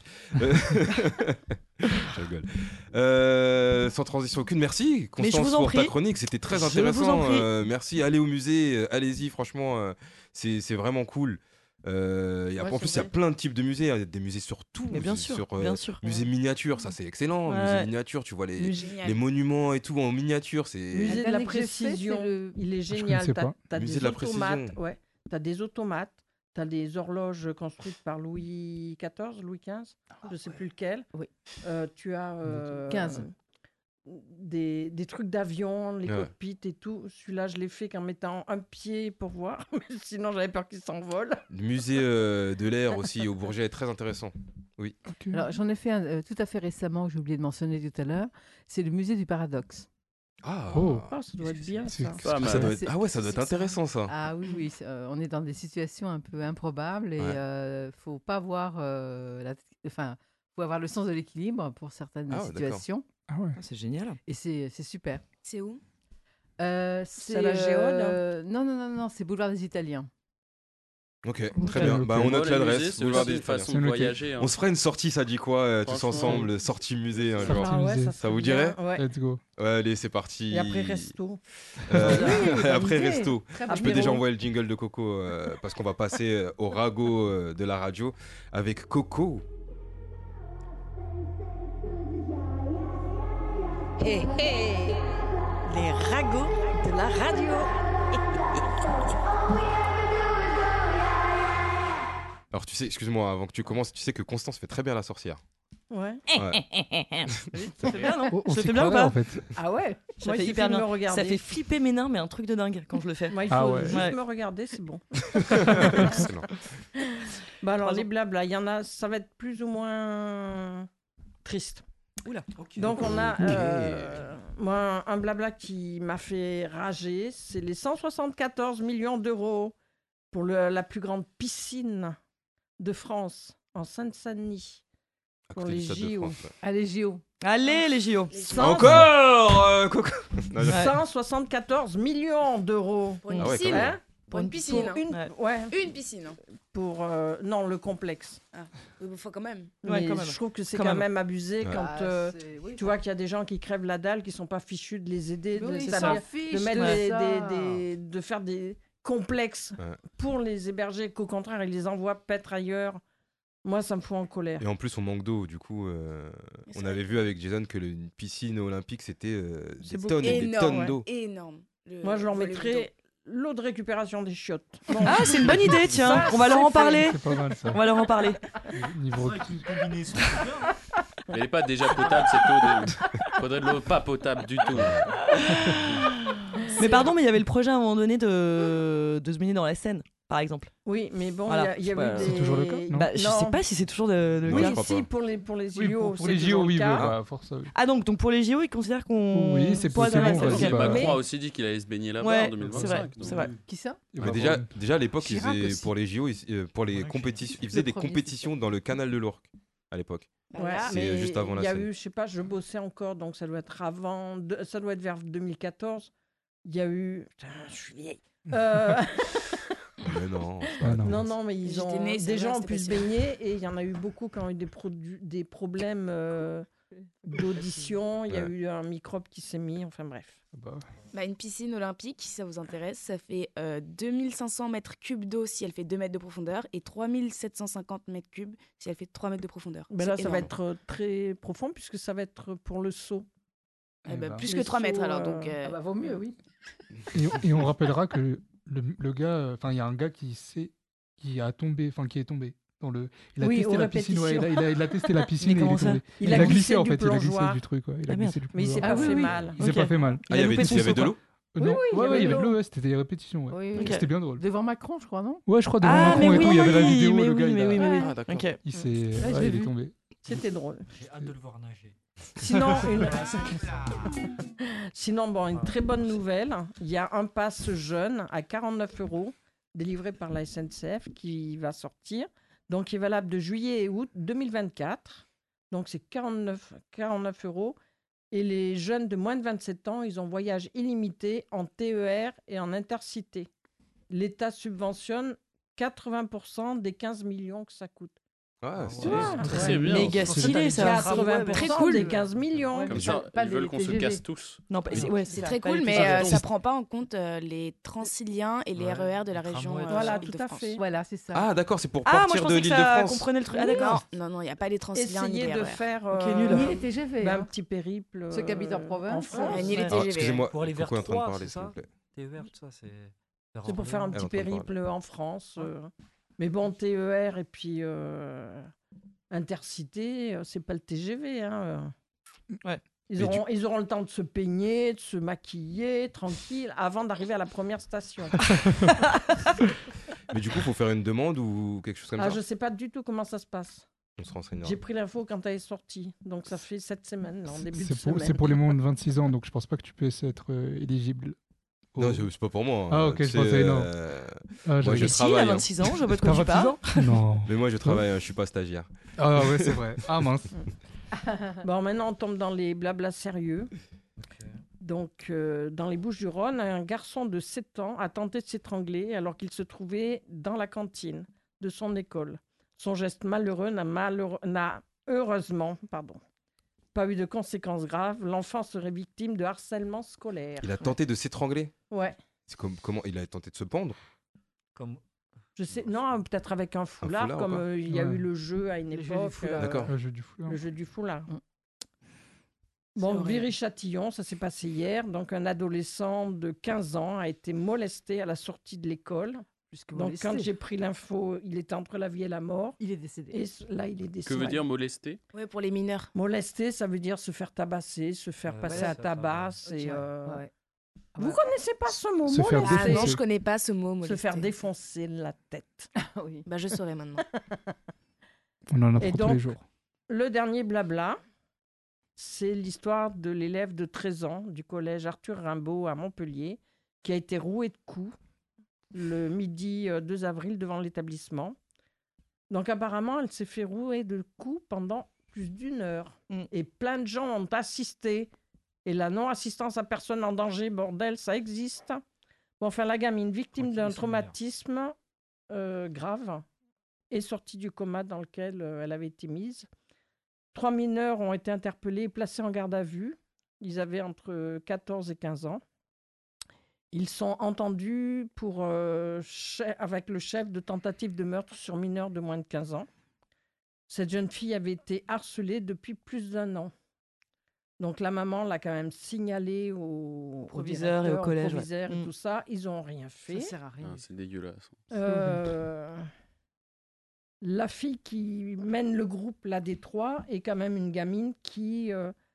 Je rigole. Sans transition aucune, merci Constance pour ta chronique, c'était très intéressant. Merci, allez au musée, allez-y, franchement, c'est vraiment cool. En plus, il y a plein de types de musées, il y a des musées sur tout. Mais bien sûr. Musée miniature, ça c'est excellent. Musée miniature, tu vois les monuments et tout en miniature. Musée de la précision, il est génial. T'as musée de la précision. T'as des automates. Tu as des horloges construites par Louis XIV, Louis XV, je ne sais plus lequel. Oui. Tu as 15. Des trucs d'avion, les cockpits et tout. Celui-là, je l'ai fait qu'en mettant un pied pour voir, sinon j'avais peur qu'il s'envole. Le musée de l'air aussi au Bourget est très intéressant. Oui. Okay. Alors, j'en ai fait un tout à fait récemment que j'ai oublié de mentionner tout à l'heure. C'est le musée du paradoxe. Ah, ça doit être bien ça. Ça doit être intéressant ça. Ah oui, on est dans des situations un peu improbables et faut pas avoir faut avoir le sens de l'équilibre pour certaines situations. Ah ouais, c'est génial. Et c'est super. C'est où? C'est la Géode. Non, c'est Boulevard des Italiens. Ok, très bien. On note l'adresse. Boulevard des façons de voyager. On se fera une sortie, ça dit quoi, tous ensemble, sortie musée un jour. Ça vous dirait? Let's go. Ouais, allez, c'est parti. Et après resto. Après resto. Je peux déjà envoyer le jingle de Coco parce qu'on va passer au ragot de la radio avec Coco. Hé hé, les ragots de la radio. Alors tu sais, excuse-moi, avant que tu commences, tu sais que Constance fait très bien la sorcière. Ouais. Ça fait bien, non? Je le fais bien ou pas en fait. Ah ouais. Ça fait hyper bien. Ça fait flipper mes nains, mais un truc de dingue quand je le fais. Moi, il faut juste me regarder, c'est bon. Excellent. Alors les blablas, il y en a, ça va être plus ou moins triste. Oula. Okay. Donc on a moi un blabla qui m'a fait rager, c'est les 174 millions d'euros pour la plus grande piscine de France en Seine-Saint-Denis pour les JO. Allez JO. Allez les JO. Encore Coco. 174 millions d'euros pour une piscine. Pour une piscine. Une piscine. Pour non, le complexe. Il faut quand même. Mais je trouve que c'est quand même abusé quand tu vois qu'il y a des gens qui crèvent la dalle, qui sont pas fichus de les aider, de faire des complexes pour les héberger, qu'au contraire ils les envoient paître ailleurs. Moi, ça me fout en colère. Et en plus, on manque d'eau. Du coup, on avait vu avec Jason que une piscine olympique, c'était des tonnes et des tonnes d'eau. Énorme. Moi, je leur mettrais l'eau de récupération des chiottes. Bon. Ah, c'est une bonne idée, tiens. On va leur en parler. C'est pas mal, ça. On va leur en parler. Niveau combinaison. Mais elle n'est pas déjà potable, cette eau. Faudrait de l'eau pas potable du tout. Mais pardon, mais il y avait le projet à un moment donné de se baigner dans la Seine, par exemple. Oui, mais bon, il y a eu des... C'est toujours le cas, non Je sais pas si c'est toujours le cas. cas. Si, pour les JO, pour les JO, oui, force. Oui. Ah donc pour les JO, ils considèrent qu'on... Oui, c'est possible. Macron a aussi dit qu'il allait se baigner là-bas en 2025. C'est vrai. Qui ça? Mais déjà à l'époque, pour les JO, pour les compétitions, ils faisaient des compétitions dans le canal de l'Ourcq à l'époque. Ouais, c'est juste avant la scène. Il y a eu, je sais pas, je bossais encore, donc ça doit être ça doit être vers 2014. Il y a eu, putain, je suis vieille. Mais non, mais des gens ont pu se baigner et il y en a eu beaucoup qui ont eu des problèmes d'audition. Il y a eu un microbe qui s'est mis, enfin bref. Une piscine olympique, si ça vous intéresse, ça fait 2500 mètres cubes d'eau si elle fait 2 mètres de profondeur et 3750 mètres cubes si elle fait 3 mètres de profondeur. Là, ça va être très profond puisque ça va être pour le saut. Plus que 3 mètres alors, donc... vaut mieux, oui. Et on rappellera que le gars, il y a un gars qui est tombé dans le. Il a testé la piscine, il a testé la piscine et il est tombé. Il a glissé en fait, il a glissé du truc, Mais il s'est pas fait mal. Il s'est pas fait mal. Il y avait de l'eau. Non, il y avait de l'eau, c'était des répétitions. C'était bien drôle. Devant Macron, je crois, non? Ouais, je crois devant Macron et tout, il y avait la vidéo, le gars. Il est tombé. C'était drôle. J'ai hâte de le voir nager. Sinon, une très bonne nouvelle. Il y a un pass jeune à 49 € délivré par la SNCF qui va sortir. Donc, il est valable de juillet et août 2024. Donc, c'est 49 €. Et les jeunes de moins de 27 ans, ils ont voyage illimité en TER et en Intercité. L'État subventionne 80% des 15 millions que ça coûte. Ah, c'est bien. Méga stylé, ça. 80% très cool. des 15 millions. Comme ça, ils veulent qu'on se casse tous. Non, C'est très cool, mais ça prend pas en compte les Transiliens et les RER de la région. Voilà, tout à fait. Voilà, c'est ça. Ah, d'accord, c'est pour Ah, moi partir je de pensais que ça l'Île-de-France. comprenait le truc. Ah, d'accord. Non, il n'y a pas les Transiliens ni Essayez les de RER. faire nul. Ni les TGV. un petit périple. Ceux qui habitent en province. France. Ni les Alors, TGV. excusez-moi, Pour aller vers Coco est en train de Troyes, parler, c'est s'il vous ça plaît. TER, tout ça, c'est. C'est pour faire un Elle est petit en train de périple en France. Mais bon, TER et puis Intercité, c'est pas le TGV. Hein. Ouais. Ils auront le temps de se peigner, de se maquiller, tranquille, avant d'arriver à la première station. Mais du coup, il faut faire une demande ou quelque chose comme ça. Je sais pas du tout comment ça se passe. On se renseignera. J'ai pris l'info quand elle est sortie, donc ça fait 7 semaines, là, en début de semaine. C'est pour les moins de 26 ans, donc je pense pas que tu puisses être éligible. Non, c'est pas pour moi. Ah, ok, je pensais non. Moi, je Si, il a travaille. 26 ans, je vois de quoi tu parles. Non. Mais moi, je travaille, je suis pas stagiaire. Ah ouais, c'est vrai. Ah mince. Bon, maintenant, on tombe dans les blablas sérieux. Donc, dans les Bouches-du-Rhône, un garçon de 7 ans a tenté de s'étrangler alors qu'il se trouvait dans la cantine de son école. Son geste malheureux n'a heureusement pas eu de conséquences graves. L'enfant serait victime de harcèlement scolaire. Il a tenté de s'étrangler. Ouais. C'est comment il a tenté de se pendre. Je sais, non, peut-être avec un foulard, comme il y a eu le jeu à une époque. D'accord. Le jeu du foulard. Le jeu du foulard. Bon, Viry-Châtillon, ça s'est passé hier. Donc, un adolescent de 15 ans a été molesté à la sortie de l'école. Donc, quand j'ai pris l'info, il était entre la vie et la mort. Il est décédé. Et là, il est décédé. Que veut dire molester? Oui, pour les mineurs. Molester, ça veut dire se faire tabasser, se faire passer à tabac. Vous connaissez pas ce mot, Se faire molester? Non, je connais pas ce mot, molester. Se faire défoncer la tête. Oui. Bah, je saurai maintenant. On en apprend Et tous donc, les jours. le dernier blabla, c'est l'histoire de l'élève de 13 ans du collège Arthur Rimbaud à Montpellier qui a été roué de coups le midi 2 avril devant l'établissement. Donc apparemment, elle s'est fait rouer de coups pendant plus d'1 heure. Et plein de gens ont assisté. Et la non-assistance à personne en danger, bordel, ça existe. Bon, enfin, la gamine, victime d'un traumatisme grave, est sortie du coma dans lequel elle avait été mise. 3 mineurs ont été interpellés et placés en garde à vue. Ils avaient entre 14 et 15 ans. Ils sont entendus avec le chef de tentative de meurtre sur mineur de moins de 15 ans. Cette jeune fille avait été harcelée depuis plus d'1 an. Donc la maman l'a quand même signalé au proviseur et au collège. Et tout ça. Ils n'ont rien fait. Ça sert à rien. Ah, c'est dégueulasse. La fille qui mène le groupe, la Détroit, est quand même une gamine qui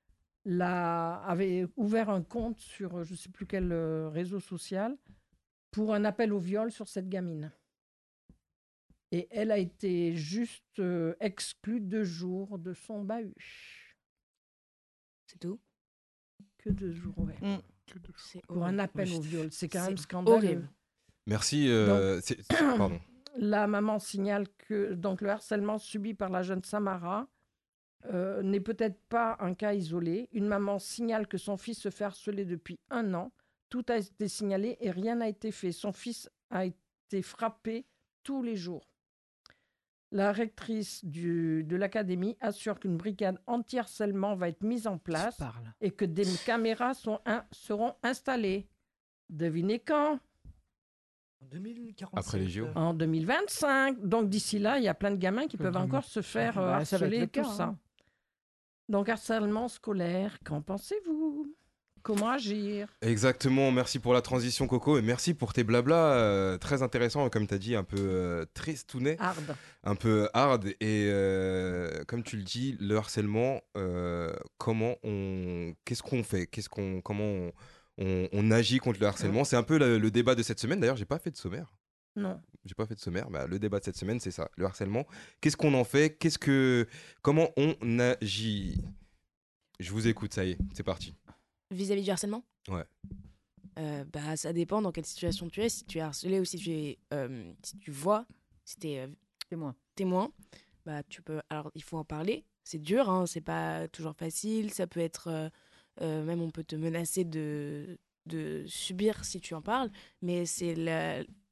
avait ouvert un compte sur je ne sais plus quel réseau social pour un appel au viol sur cette gamine. Et elle a été juste exclue 2 jours de son bahut. C'est tout? Que 2 jours, ouais. Pour horrible. un appel au viol. C'est quand même C'est scandaleux. horrible. Merci. Pardon. La maman signale que donc, le harcèlement subi par la jeune Samara n'est peut-être pas un cas isolé. Une maman signale que son fils se fait harceler depuis 1 an. Tout a été signalé et rien n'a été fait. Son fils a été frappé tous les jours. La rectrice de l'académie assure qu'une brigade anti-harcèlement va être mise en place et que des caméras seront installées. Devinez quand? En 2047. Après les JO. En 2025. Donc d'ici là, il y a plein de gamins qui peuvent encore se faire harceler et tout ça. Donc harcèlement scolaire, qu'en pensez-vous? Comment agir? Exactement, merci pour la transition Coco et merci pour tes blablas très intéressants, comme tu as dit, un peu tristounet, un peu hard et comme tu le dis, le harcèlement, qu'est-ce qu'on fait, comment on agit contre le harcèlement, c'est un peu le débat de cette semaine. D'ailleurs, j'ai pas fait de sommaire. Non. J'ai pas fait de sommaire. Le débat de cette semaine, c'est ça, le harcèlement. Qu'est-ce qu'on en fait? Comment on agit? Je vous écoute, ça y est, c'est parti. Vis-à-vis du harcèlement? Ouais. Ça dépend dans quelle situation tu es. Si tu es harcelé ou si tu vois, si tu es témoin, tu peux. Alors, il faut en parler. C'est dur, hein, c'est pas toujours facile. Ça peut être. Même on peut te menacer de subir si tu en parles. Mais c'est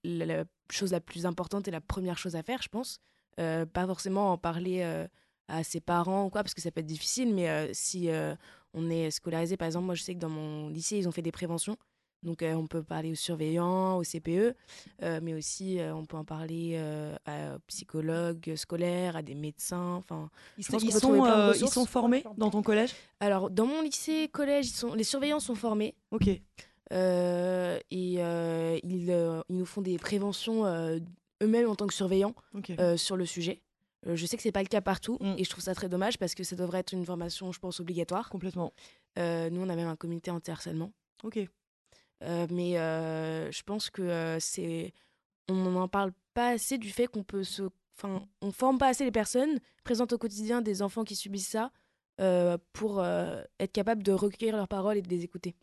la chose la plus importante et la première chose à faire, je pense. Pas forcément en parler à ses parents ou quoi, parce que ça peut être difficile, mais si on est scolarisé, par exemple, moi je sais que dans mon lycée, ils ont fait des préventions. Donc on peut parler aux surveillants, au CPE, mais aussi on peut en parler à psychologues scolaires, à des médecins. Ils sont formés dans ton collège? Alors dans mon lycée, collège, les surveillants sont formés. Ok. Ils nous font des préventions eux-mêmes en tant que surveillants sur le sujet. Je sais que c'est pas le cas partout et je trouve ça très dommage parce que ça devrait être une formation, je pense, obligatoire. Complètement. Nous, on a même un comité anti-harcèlement. Ok. Mais je pense que on n'en parle pas assez du fait qu'on peut on forme pas assez les personnes présentes au quotidien des enfants qui subissent ça pour être capable de recueillir leurs paroles et de les écouter.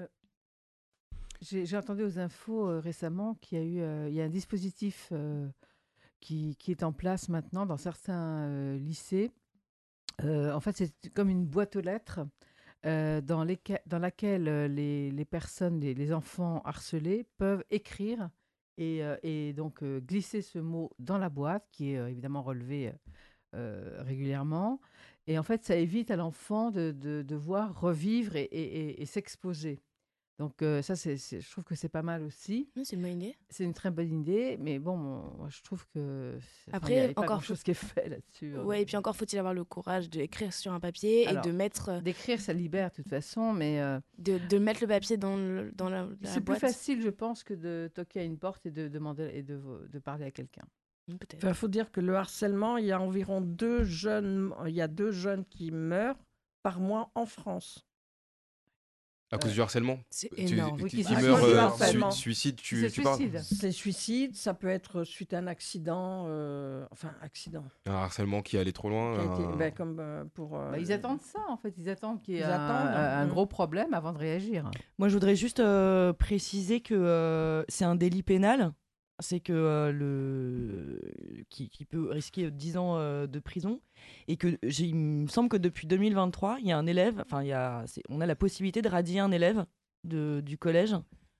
J'ai entendu aux infos récemment qu'il y a un dispositif qui est en place maintenant dans certains lycées. En fait, c'est comme une boîte aux lettres dans laquelle les personnes, les enfants harcelés peuvent écrire et donc glisser ce mot dans la boîte qui est évidemment relevé régulièrement. Et en fait, ça évite à l'enfant de devoir revivre et s'exposer. Donc ça, je trouve que c'est pas mal aussi. C'est une bonne idée. C'est une très bonne idée, mais bon, moi, je trouve que après, il n'y a pas grand-chose qui est fait là-dessus. Ouais, et puis encore faut-il avoir le courage d'écrire sur un papier et de mettre... D'écrire, ça libère de toute façon, mais... De mettre le papier dans la boîte. C'est plus facile, je pense, que de toquer à une porte et de demander et de parler à quelqu'un. Peut-être. Il faut dire que le harcèlement, il y a environ 2 jeunes qui meurent par mois en France. À cause du harcèlement? C'est énorme. Qui meurt suicide, tu parles? C'est suicide, ça peut être suite à un accident, accident. Un harcèlement qui allait trop loin. Ils attendent ça, en fait. Ils attendent qu'il y ait un gros problème avant de réagir. Moi, je voudrais juste préciser que c'est un délit pénal. C'est que qui peut risquer 10 ans de prison et que il me semble que depuis 2023 il y a un élève, on a la possibilité de radier un élève du collège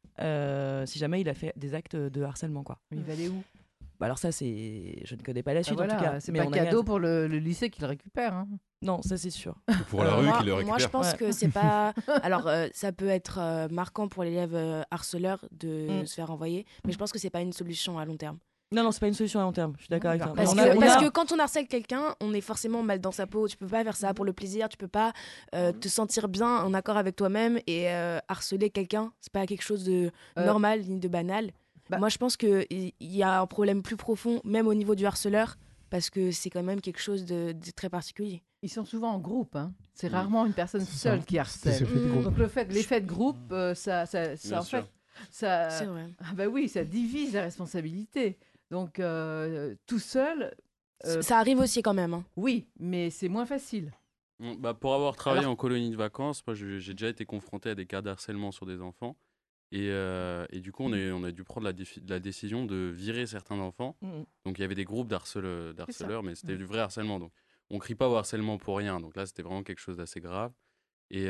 si jamais il a fait des actes de harcèlement, quoi. Il va aller où? Alors ça, je ne connais pas la suite, en tout cas. C'est pas cadeau pour le lycée qui le récupère. Hein. Non, ça c'est sûr. Pour la rue qui le récupère. Moi, je pense que c'est pas... Alors, ça peut être marquant pour l'élève harceleur de se faire renvoyer, mais je pense que c'est pas une solution à long terme. Non, c'est pas une solution à long terme. Je suis d'accord avec toi. Parce que quand on harcèle quelqu'un, on est forcément mal dans sa peau. Tu peux pas faire ça pour le plaisir. Tu peux pas te sentir bien en accord avec toi-même et harceler quelqu'un. C'est pas quelque chose de normal ni de banal. Moi, je pense qu'il y a un problème plus profond, même au niveau du harceleur, parce que c'est quand même quelque chose de très particulier. Ils sont souvent en groupe. Hein. C'est rarement une personne seule qui harcèle. Donc l'effet de groupe, ça en fait, ça, c'est vrai. Ah bah oui, ça divise la responsabilité. Donc tout seul. Ça arrive aussi quand même. Hein. Oui, mais c'est moins facile. Pour avoir travaillé en colonie de vacances, moi j'ai déjà été confronté à des cas d'harcèlement sur des enfants. Et du coup, on a dû prendre la décision de virer certains enfants. Donc, il y avait des groupes d'harceleurs, mais c'était du vrai harcèlement. Donc, on ne crie pas au harcèlement pour rien. Donc là, c'était vraiment quelque chose d'assez grave. Et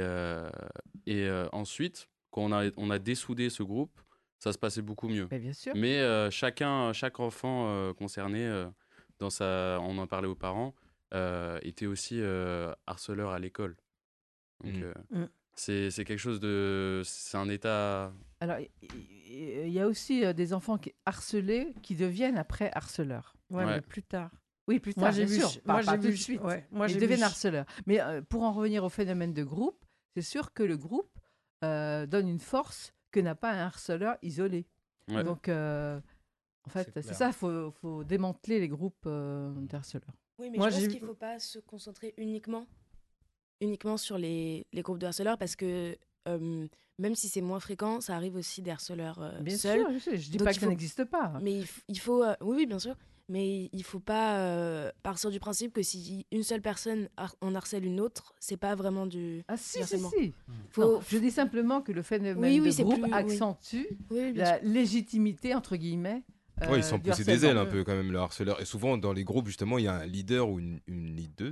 ensuite, quand on a dessoudé ce groupe, ça se passait beaucoup mieux. Mais bien sûr. Mais chaque enfant concerné, on en parlait aux parents, était aussi harceleur à l'école. Donc, c'est quelque chose de... C'est un état... Alors, il y a aussi des enfants harcelés qui deviennent après harceleurs. Ouais, mais plus tard. Oui, plus tard, bien sûr. Moi, pas tout de suite. Ils deviennent harceleurs. Mais pour en revenir au phénomène de groupe, c'est sûr que le groupe donne une force que n'a pas un harceleur isolé. Ouais. Donc, en fait, c'est ça, il faut démanteler les groupes d'harceleurs. Oui, mais je pense qu'il ne faut pas se concentrer uniquement sur les groupes de harceleurs parce que même si c'est moins fréquent, ça arrive aussi des harceleurs seuls. Bien sûr, je dis pas que ça n'existe pas. Mais il faut... oui, bien sûr. Mais il ne faut pas partir du principe que si une seule personne en harcèle une autre, c'est pas vraiment du harcèlement. Si. Je dis simplement que le phénomène de groupe accentue la légitimité, entre guillemets. Oui, ils sont poussés des ailes un peu quand même, le harceleur. Et souvent, dans les groupes, justement, il y a un leader ou une leadeuse.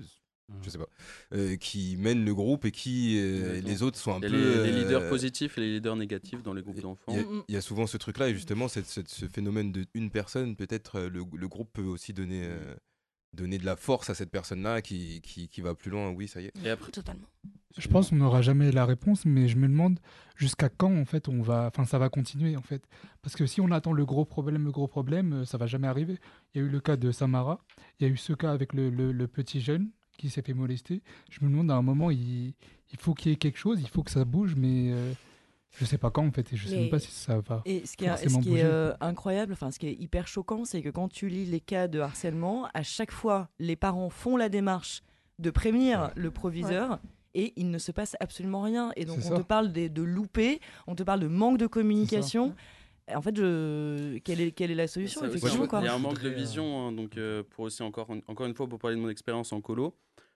je sais pas, qui mène le groupe et qui les autres sont un peu les leaders positifs et les leaders négatifs dans les groupes d'enfants. Il y a souvent ce truc là et justement ce phénomène de une personne, peut-être le groupe peut aussi donner de la force à cette personne là qui va plus loin. Oui, ça y est. Et après totalement. Je pense qu'on n'aura jamais la réponse, mais je me demande jusqu'à quand en fait ça va continuer en fait. Parce que si on attend le gros problème, ça va jamais arriver. Il y a eu le cas de Samara, il y a eu ce cas avec le petit jeune qui s'est fait molester. Je me demande à un moment, il faut qu'il y ait quelque chose, il faut que ça bouge, mais je sais pas quand en fait, et je sais même pas si ça va. Et ce qui est incroyable, enfin ce qui est hyper choquant, c'est que quand tu lis les cas de harcèlement, à chaque fois, les parents font la démarche de prévenir le proviseur. Et il ne se passe absolument rien. Et donc, on te parle de loupés, on te parle de manque de communication. En fait, quelle est la solution effectivement, il y a un manque de vision. Hein, donc, pour aussi, encore une fois, pour parler de mon expérience en colo,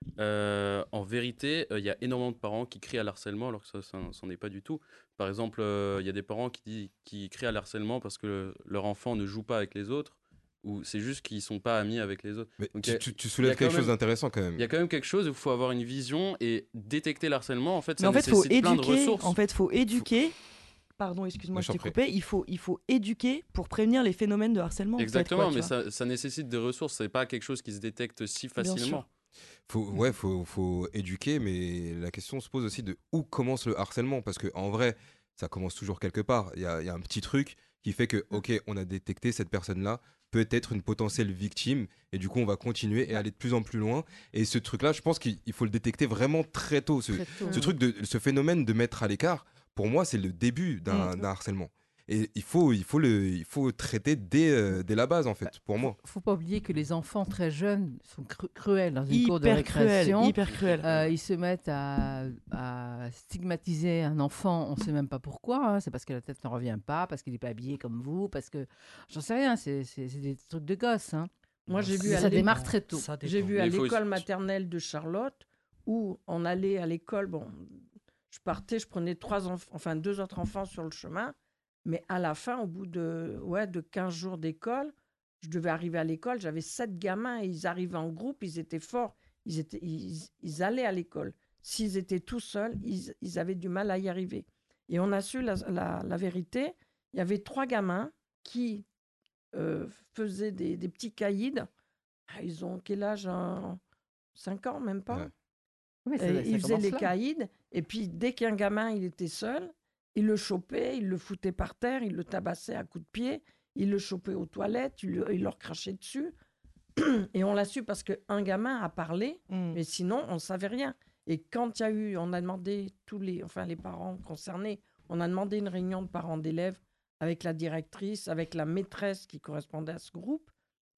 en vérité, il y a énormément de parents qui crient à l'harcèlement alors que ça n'en est pas du tout. Par exemple, il y a des parents qui crient à l'harcèlement parce que leur enfant ne joue pas avec les autres. Ou c'est juste qu'ils sont pas amis avec les autres. Mais donc, tu soulèves quelque chose d'intéressant quand même. Il y a quand même quelque chose où il faut avoir une vision et détecter l'harcèlement. En fait, ça nécessite plein de ressources. En fait, faut éduquer. Pardon, excuse-moi, je t'ai coupé. Il faut éduquer pour prévenir les phénomènes de harcèlement. Exactement, en fait, mais ça nécessite des ressources. C'est pas quelque chose qui se détecte si facilement. Faut éduquer, mais la question se pose aussi de où commence le harcèlement, parce que en vrai, ça commence toujours quelque part. Il y a un petit truc qui fait que, ok, on a détecté cette personne-là peut être une potentielle victime et du coup on va continuer et aller de plus en plus loin, et ce truc là je pense qu'il faut le détecter vraiment très tôt, ce phénomène de mettre à l'écart, pour moi c'est le début d'un harcèlement, et il faut traiter dès la base en fait, pour moi. Faut pas oublier que les enfants très jeunes sont cruels dans une cour de récréation. Hyper cruels. Ils se mettent à stigmatiser un enfant, on sait même pas pourquoi, hein. C'est parce que la tête ne revient pas, parce qu'il n'est pas habillé comme vous, parce que j'en sais rien, c'est des trucs de gosses. Hein. Moi j'ai vu ça démarre très tôt. J'ai vu à l'école maternelle de Charlotte où on allait à l'école, bon, je prenais 2 autres enfants sur le chemin. Mais à la fin, au bout de 15 jours d'école, je devais arriver à l'école, j'avais 7 gamins et ils arrivaient en groupe, ils étaient forts, ils allaient à l'école. S'ils étaient tout seuls, ils avaient du mal à y arriver. Et on a su la vérité, il y avait 3 gamins qui faisaient des petits caïds. Ils ont quel âge? 5 ans, même pas. Ouais. Ils faisaient les caïds, et puis dès qu'un gamin il était seul, il le chopait, il le foutait par terre, il le tabassait à coups de pied, il le chopait aux toilettes, il leur crachait dessus. Et on l'a su parce qu'un gamin a parlé, mais sinon, on ne savait rien. Et quand il y a eu, on a demandé, les parents concernés, on a demandé une réunion de parents d'élèves avec la directrice, avec la maîtresse qui correspondait à ce groupe.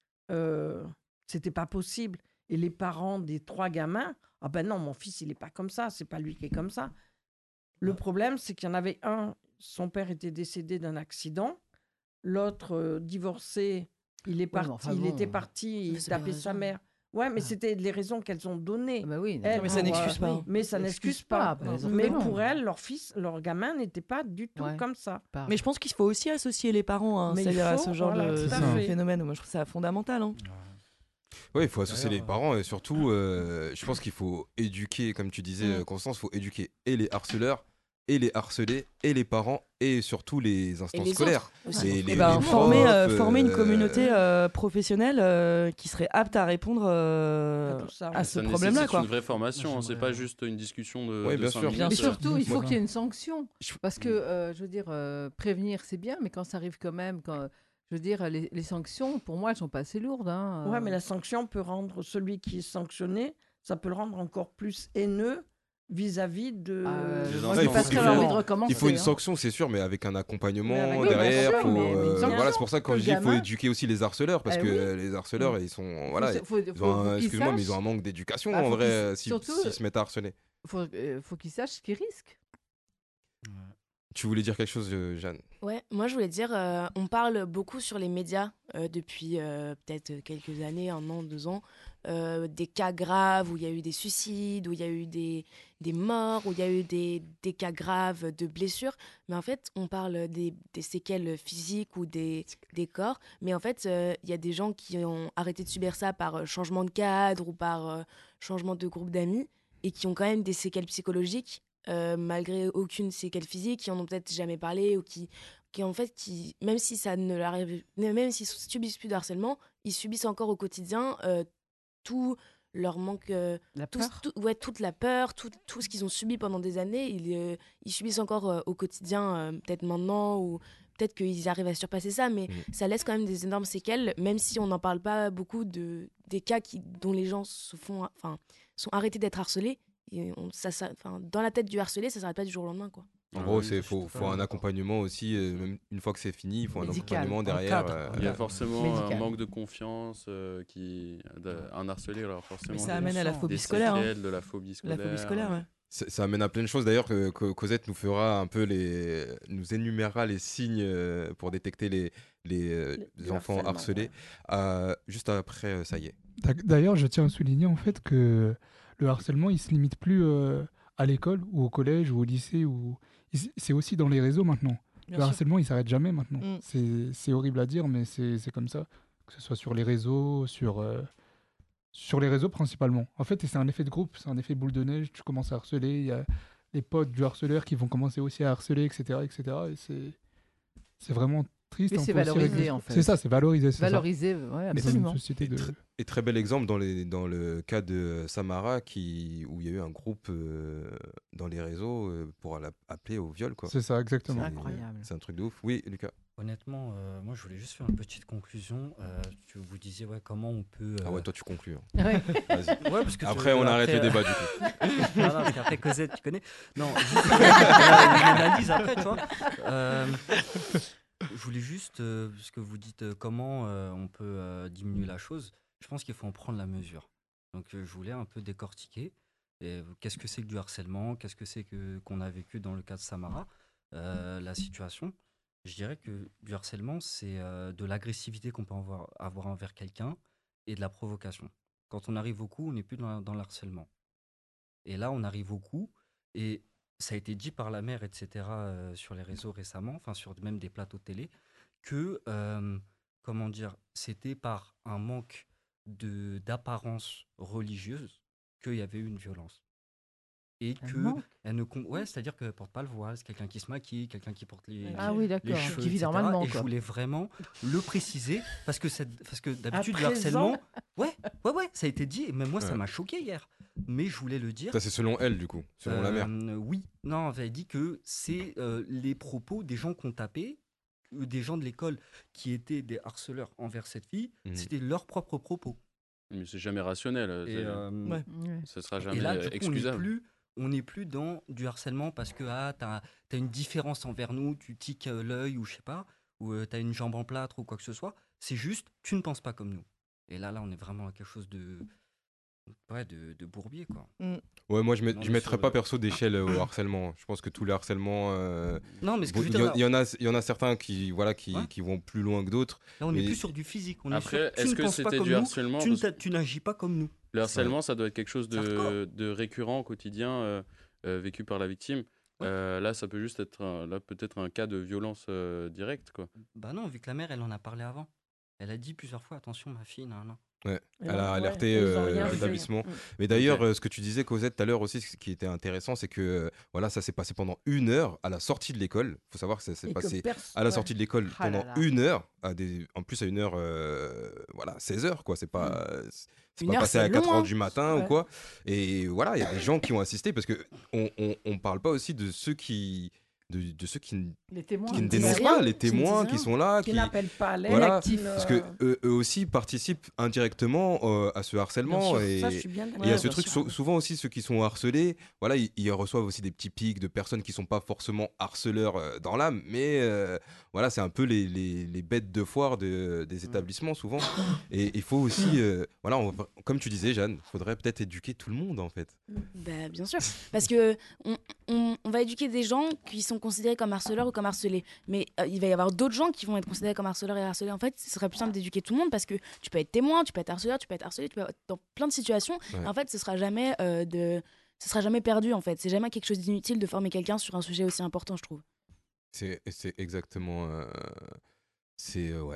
C'était pas possible. Et les parents des 3 gamins, ah ben non, mon fils, il n'est pas comme ça, c'est pas lui qui est comme ça. Le problème, c'est qu'il y en avait un, son père était décédé d'un accident. L'autre, divorcé, il était parti, il tapait sa mère. Ouais, mais c'était les raisons qu'elles ont données. Mais ça n'excuse pas. Mais ça n'excuse pas. Mais pour elles, leur gamin n'était pas du tout comme ça. Mais je pense qu'il faut aussi associer les parents c'est-à-dire à ce genre de phénomène. Moi, je trouve ça fondamental. Oui, il faut associer les parents, et surtout, je pense qu'il faut éduquer, comme tu disais, Constance, il faut éduquer et les harceleurs, et les harcelés, et les parents, et surtout les instances scolaires. Former une communauté professionnelle qui serait apte à répondre à ce problème-là. C'est une vraie formation, c'est pas juste une discussion de bien sûr. Mais surtout, il faut qu'il y ait une sanction. Parce que, je veux dire, prévenir, c'est bien, mais quand ça arrive quand même... Je veux dire, les sanctions, pour moi, elles sont pas assez lourdes. Hein. Ouais, mais la sanction peut rendre celui qui est sanctionné, ça peut le rendre encore plus haineux vis-à-vis de... Il faut une sanction, c'est sûr, mais avec un accompagnement derrière. C'est pour ça que quand je dis qu'il faut éduquer aussi les harceleurs, parce que les harceleurs, ils sont... Excuse-moi, mais ils ont un manque d'éducation, en vrai, s'ils se mettent à harceler. Faut qu'ils sachent ce qu'ils risquent. Tu voulais dire quelque chose, Jeanne? Ouais, moi je voulais dire, on parle beaucoup sur les médias depuis peut-être quelques années, 1 an, 2 ans, des cas graves où il y a eu des suicides, où il y a eu des morts, où il y a eu des cas graves de blessures. Mais en fait, on parle des séquelles physiques ou des corps. Mais en fait, il y a des gens qui ont arrêté de subir ça par changement de cadre ou par changement de groupe d'amis et qui ont quand même des séquelles psychologiques, malgré aucune séquelle physique, qui en ont peut-être jamais parlé ou qui en fait, même si ça ne leur arrive, même s'ils subissent plus de harcèlement, ils subissent encore au quotidien tout leur manque, toute la peur, tout ce qu'ils ont subi pendant des années, ils subissent encore au quotidien, peut-être maintenant, ou peut-être qu'ils arrivent à surpasser ça, mais ça laisse quand même des énormes séquelles, même si on n'en parle pas beaucoup des cas dont les gens sont arrêtés d'être harcelés. Et dans la tête du harcelé, ça ne s'arrête pas du jour au lendemain, quoi. En gros, il faut un accompagnement aussi, même une fois que c'est fini, il faut un accompagnement derrière. Il y a forcément un manque de confiance, un harcelé, alors forcément. Mais ça amène à la phobie scolaire. De la phobie scolaire. La phobie scolaire, ouais. Ça amène à plein de choses. D'ailleurs, Cosette nous fera un peu nous énumérera les signes pour détecter les enfants harcelés. Juste après, ça y est. D'ailleurs, je tiens à souligner en fait que le harcèlement, il se limite plus à l'école ou au collège ou au lycée c'est aussi dans les réseaux maintenant. Le harcèlement, il s'arrête jamais maintenant. C'est horrible à dire, mais c'est comme ça. Que ce soit sur les réseaux, sur les réseaux principalement. En fait, c'est un effet de groupe, c'est un effet boule de neige. Tu commences à harceler, il y a les potes du harceleur qui vont commencer aussi à harceler, etc. Et c'est vraiment triste. Mais c'est valorisé, en fait. C'est ça, c'est valorisé. Valorisé, oui, absolument. Et très bel exemple dans le cas de Samara, où il y a eu un groupe dans les réseaux pour appeler au viol, quoi. C'est ça, exactement. C'est incroyable. C'est un truc de ouf. Oui, Lucas. Honnêtement, moi je voulais juste faire une petite conclusion. Vous disiez comment on peut. Ah ouais, toi tu conclus. Hein. Vas-y. Ouais, parce que après, on arrête le débat du coup. Non, parce qu'après Cosette, tu connais. Non, juste une analyse après, tu vois. Je voulais juste, parce que vous dites comment on peut diminuer la chose, je pense qu'il faut en prendre la mesure. Donc je voulais un peu décortiquer. Qu'est-ce que c'est que du harcèlement? Qu'est-ce que c'est qu'on a vécu dans le cas de Samara? La situation. Je dirais que du harcèlement, c'est de l'agressivité qu'on peut avoir envers quelqu'un et de la provocation. Quand on arrive au coup, on n'est plus dans le harcèlement. Et là, on arrive au coup, et ça a été dit par la mère, etc., sur les réseaux récemment, enfin sur même des plateaux de télé, que, c'était par un manque d'apparence religieuse qu'il y avait eu une violence. Et c'est-à-dire qu'elle ne porte pas le voile, c'est quelqu'un qui se maquille, quelqu'un qui porte les cheveux, qui vit etc. normalement. Et je voulais vraiment le préciser, parce que d'habitude, le harcèlement... Ouais, ça a été dit, et même moi, ça m'a choqué hier. Mais je voulais le dire. Ça, c'est selon elle, du coup, selon la mère. Oui, non, elle avait dit que c'est les propos des gens qu'on tapait, des gens de l'école qui étaient des harceleurs envers cette fille, c'était leurs propres propos. Mais c'est jamais rationnel. Ça sera jamais et là, excusable. On n'est plus dans du harcèlement parce que t'as une différence envers nous, tu tiques l'œil ou je sais pas, ou t'as une jambe en plâtre ou quoi que ce soit. C'est juste, tu ne penses pas comme nous. Et là, on est vraiment à quelque chose de bourbier, quoi. Ouais, moi je mettrais pas perso d'échelle au harcèlement. Je pense que tous les harcèlements. Non, mais il y en a certains qui vont plus loin que d'autres. Là, on n'est plus sur du physique. Après, est-ce que c'était du harcèlement? Tu n'agis pas comme nous. Le harcèlement, ça doit être quelque chose de récurrent au quotidien, vécu par la victime. Là, ça peut juste être peut-être un cas de violence directe, quoi. Bah non, vu que la mère, elle en a parlé avant. Elle a dit plusieurs fois, attention, ma fille, non. Ouais, elle a alerté l'établissement. Mais d'ailleurs, ce que tu disais, Cosette, tout à l'heure aussi, ce qui était intéressant, c'est que ça s'est passé pendant 1 heure à la sortie de l'école. Il faut savoir que ça s'est passé à la sortie de l'école pendant 1 heure, en plus à 1 heure, 16 heures, quoi. C'est pas passé à 4 heures du matin ou quoi. Et voilà, il y a des gens qui ont assisté parce qu'on parle pas aussi de ceux qui ne dénoncent pas, les témoins qui sont là, qui n'appellent pas à l'aide, parce que eux aussi participent indirectement à ce harcèlement et à ce truc. Souvent aussi ceux qui sont harcelés, ils reçoivent aussi des petits pics de personnes qui sont pas forcément harceleurs dans l'âme, mais c'est un peu les bêtes de foire des établissements souvent. Et il faut aussi, comme tu disais, Jeanne, il faudrait peut-être éduquer tout le monde en fait. Bien sûr, parce que on va éduquer des gens qui sont considérés comme harceleurs ou comme harcelés. Mais il va y avoir d'autres gens qui vont être considérés comme harceleurs et harcelés. En fait, ce serait plus simple d'éduquer tout le monde parce que tu peux être témoin, tu peux être harceleur, tu peux être harcelé, tu peux être dans plein de situations. Ouais. Et en fait, ce sera jamais perdu, en fait. C'est jamais quelque chose d'inutile de former quelqu'un sur un sujet aussi important, je trouve. C'est exactement. Ouais.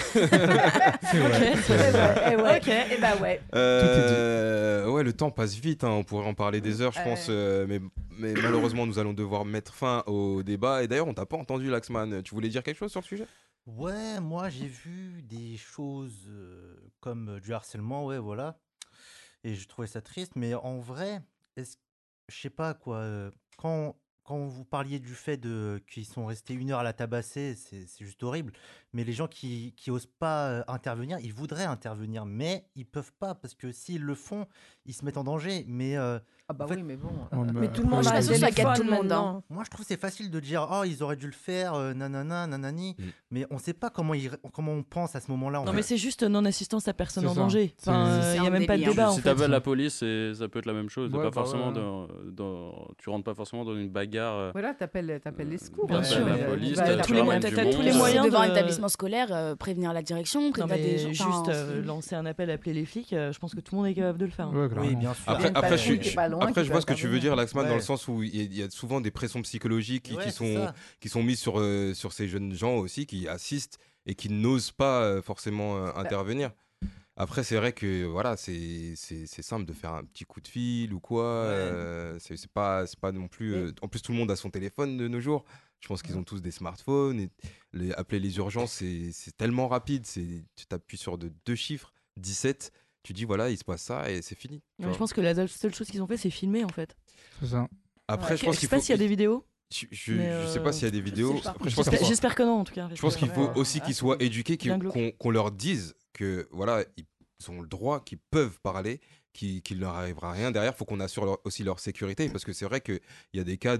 Ok, et bah ouais. Ouais, le temps passe vite, hein, on pourrait en parler des heures, je pense, mais malheureusement, nous allons devoir mettre fin au débat. Et d'ailleurs, on t'a pas entendu, Laxman. Tu voulais dire quelque chose sur le sujet? Ouais, moi j'ai vu des choses comme du harcèlement, ouais, voilà. Et je trouvais ça triste, mais en vrai, je sais pas quoi, quand vous parliez du fait qu'ils sont restés 1 heure à la tabasser, c'est juste horrible. Mais les gens qui osent pas intervenir, ils voudraient intervenir, mais ils peuvent pas parce que s'ils le font, ils se mettent en danger. Mais Ah bah en fait, oui, mais bon. Mais tout le monde je a suis un pas sûre que ça gâte tout téléphone le monde, hein. maintenant. moi, je trouve que c'est facile de dire oh ils auraient dû le faire, nanana, nanani. Mais on sait pas comment on pense à ce moment-là. Non, mais c'est juste non-assistance à personne C'est en ça. danger. Enfin, C'est il n'y a un même pas de délire. débat, en Si fait. t'appelles la police, ça peut être la même chose. Ouais, Pas bah forcément ouais. tu rentres pas forcément dans une bagarre. Voilà, t'appelles les secours. Bien sûr. La police, bah, tu ramènes t'as du tous les monde. moyens Devant un de- établissement scolaire, prévenir la direction, Non, prévenir des mais gens. juste lancer un appel, appeler les flics, je pense que tout le monde est capable de le faire. Ouais, Oui, clairement. bien sûr. Après, une après, patrouille qui est pas loin, après, qui je peut vois ce que tu veux dire, intervenir. Laxman, dans Ouais. le sens où il y a souvent des pressions psychologiques Ouais, qui c'est ça. sont mises sur ces jeunes gens aussi, qui assistent et qui n'osent pas forcément intervenir. Après, c'est vrai que voilà, c'est simple de faire un petit coup de fil ou quoi. Ouais. C'est pas non plus. En plus, tout le monde a son téléphone de nos jours. Je pense qu'ils ont tous des smartphones. Et appeler les urgences, c'est tellement rapide. Tu t'appuies sur deux chiffres, 17. Tu dis voilà, il se passe ça et c'est fini. tu Ouais, vois. je pense que la seule chose qu'ils ont fait, c'est filmer, en fait. C'est ça. Après, je Je pense sais qu'il pas faut. s'il y a des vidéos. Je sais pas s'il y a des vidéos. sais pas. Après, je pense qu'il faut, J'espère que non, en tout cas. je pense qu'il faut Parce aussi qu'ils soient éduqués, bien glauque. qu'on leur dise que voilà, ils ont le droit, qu'ils peuvent parler, qu'il ne leur arrivera rien derrière. Il faut qu'on assure aussi leur sécurité parce que c'est vrai qu'il y a des cas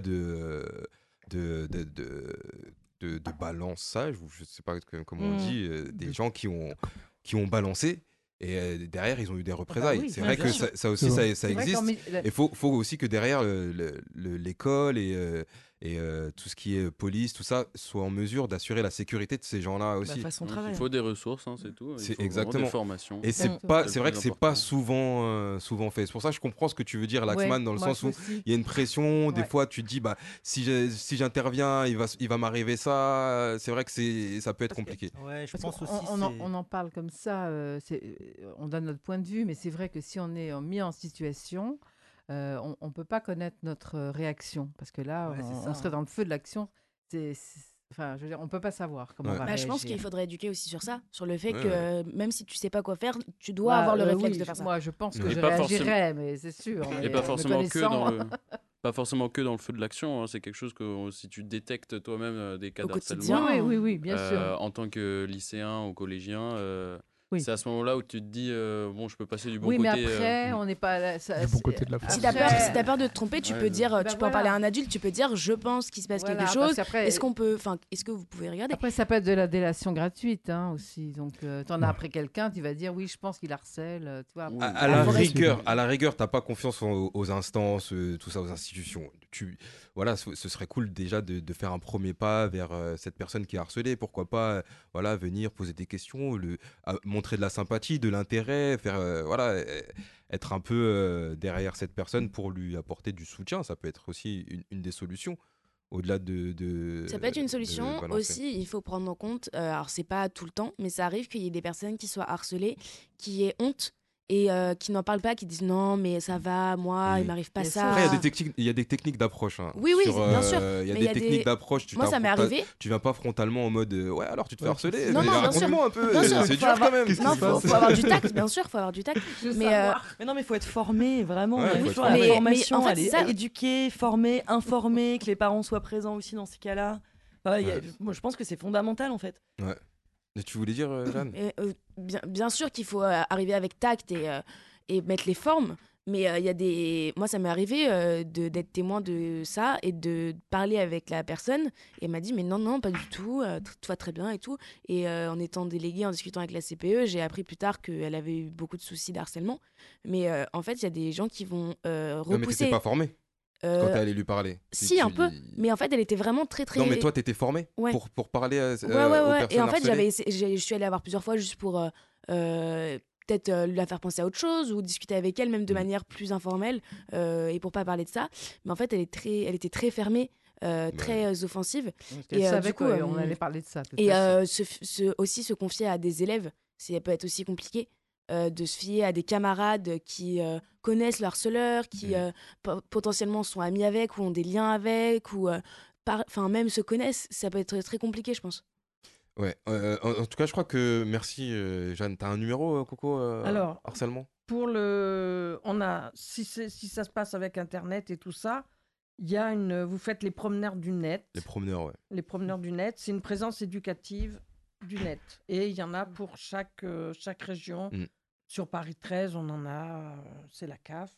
de balançage, ou je sais pas comment on dit, des gens qui ont balancé. Et derrière, ils ont eu des représailles. oui, C'est ouais, vrai bien que sûr. ça aussi, C'est ça C'est vrai existe. qu'en mi- la- Et il faut aussi que derrière, l'école et tout ce qui est police, tout ça, soit en mesure d'assurer la sécurité de ces gens-là aussi. façon Donc, travail. il faut des ressources, hein, c'est tout. Il C'est faut vraiment exactement. des formations. Et c'est Exactement. vrai le que plus c'est pas important. souvent fait. C'est pour ça que je comprends ce que tu veux dire, Laxman, Ouais, dans le moi sens où aussi. il y a une pression. Des Ouais. fois, tu te dis, bah, si j'interviens, il va m'arriver ça. C'est vrai que ça peut être compliqué. Ouais, je Parce pense qu'on aussi. on en parle comme ça, on donne notre point de vue, mais c'est vrai que si on est mis en situation, on ne peut pas connaître notre réaction. Parce que là, Ouais, c'est on ça, serait hein. dans le feu de l'action. Enfin, je veux dire, on ne peut pas savoir comment Ouais. on va Bah, je pense réagir. qu'il faudrait éduquer aussi sur ça, sur le fait Ouais, que même si tu sais pas quoi faire, tu dois Bah, avoir le réflexe oui, de faire ça. Moi, je pense que Et je pas réagirais, mais c'est sûr. Et mais, pas me forcément que connaissant- pas forcément que dans le feu de l'action. Hein. C'est quelque chose que si tu détectes toi-même des cas Au d'harcèlement, quotidien. Oui, bien sûr. en tant que lycéen ou collégien, Oui. c'est à ce moment-là où tu te dis bon, je peux passer du bon Oui, mais côté. après, on n'est pas là. Ça, Du bon côté de la après- Si t'as peur de te tromper, tu Ouais, peux dire, bah tu peux voilà. en parler à un adulte, tu peux dire, je pense qu'il se passe Voilà, quelque parce chose. qu'après- Est-ce que vous pouvez regarder? Après, ça peut être de la délation gratuite aussi. Donc, tu en as après quelqu'un, tu vas dire oui, je pense qu'il harcèle. Tu vois, Oui. À la forêt- rigueur, t'as pas confiance aux instances, tout ça, aux institutions. Voilà, ce serait cool déjà de faire un premier pas vers cette personne qui est harcelée. Pourquoi pas, voilà, venir poser des questions, montrer de la sympathie, de l'intérêt, faire, voilà, être un peu derrière cette personne pour lui apporter du soutien. Ça peut être aussi une des solutions. Au-delà de Ça peut être une de solution. balancer. Aussi, il faut prendre en compte, alors c'est pas tout le temps, mais ça arrive qu'il y ait des personnes qui soient harcelées, qui aient honte et qui n'en parlent pas, qui disent non, mais ça va, moi, Oui. il m'arrive pas Bien ça. sûr. Après, il y a des techniques d'approche. Hein. Oui, bien sûr. Il y a Mais des techniques d'approche. Moi, ça m'est arrivé. Tu viens pas frontalement en mode ouais, alors tu te fais harceler. Non, mais non, bien sûr. raconte-moi un peu. Bien sûr, C'est faut dur avoir- quand même. Qu'est-ce Non, qui se passe faut avoir du tact, bien sûr, faut avoir du tact. Mais Mais non, mais il faut être formé, vraiment. Ouais, Il faut faut être la formé. formation, Mais en fait, aller c'est ça. éduquer, former, informer, que les parents soient présents aussi dans ces cas-là. Enfin, Ouais. moi, je pense que c'est fondamental, en fait. Et tu voulais dire, Jeanne? bien sûr qu'il faut arriver avec tact et mettre les formes. Mais il y a moi, ça m'est arrivé d'être témoin de ça et de parler avec la personne. Et elle m'a dit, mais non, pas du tout, tout va très bien et tout. Et en étant déléguée, en discutant avec la CPE, j'ai appris plus tard qu'elle avait eu beaucoup de soucis d'harcèlement. Mais en fait, il y a des gens qui vont Non, mais t'étais repousser. pas formé. Quand t'es allé lui parler. Si, un peu. Mais en fait, elle était vraiment très. Non, mais toi, t'étais formée pour parler aux personnes harcelées. Et en fait, je suis allée la voir plusieurs fois juste pour peut-être la faire penser à autre chose ou discuter avec elle, même de manière plus informelle, et pour pas parler de ça. Mais en fait, elle était très fermée. Très offensive. Et savait qu'on allait parler de ça. Et aussi se confier à des élèves, ça peut être aussi compliqué. De se fier à des camarades qui connaissent le harceleur, qui potentiellement sont amis avec ou ont des liens avec, ou même se connaissent, ça peut être très compliqué, je pense. Ouais, en tout cas, je crois que merci Jeanne. T'as un numéro, Coco, Alors, harcèlement pour si ça se passe avec Internet et tout ça, il y a vous faites les promeneurs du net. Les promeneurs, ouais. Les promeneurs du net, c'est une présence éducative du net. Et il y en a pour chaque région. Sur Paris 13, on en a, c'est la CAF.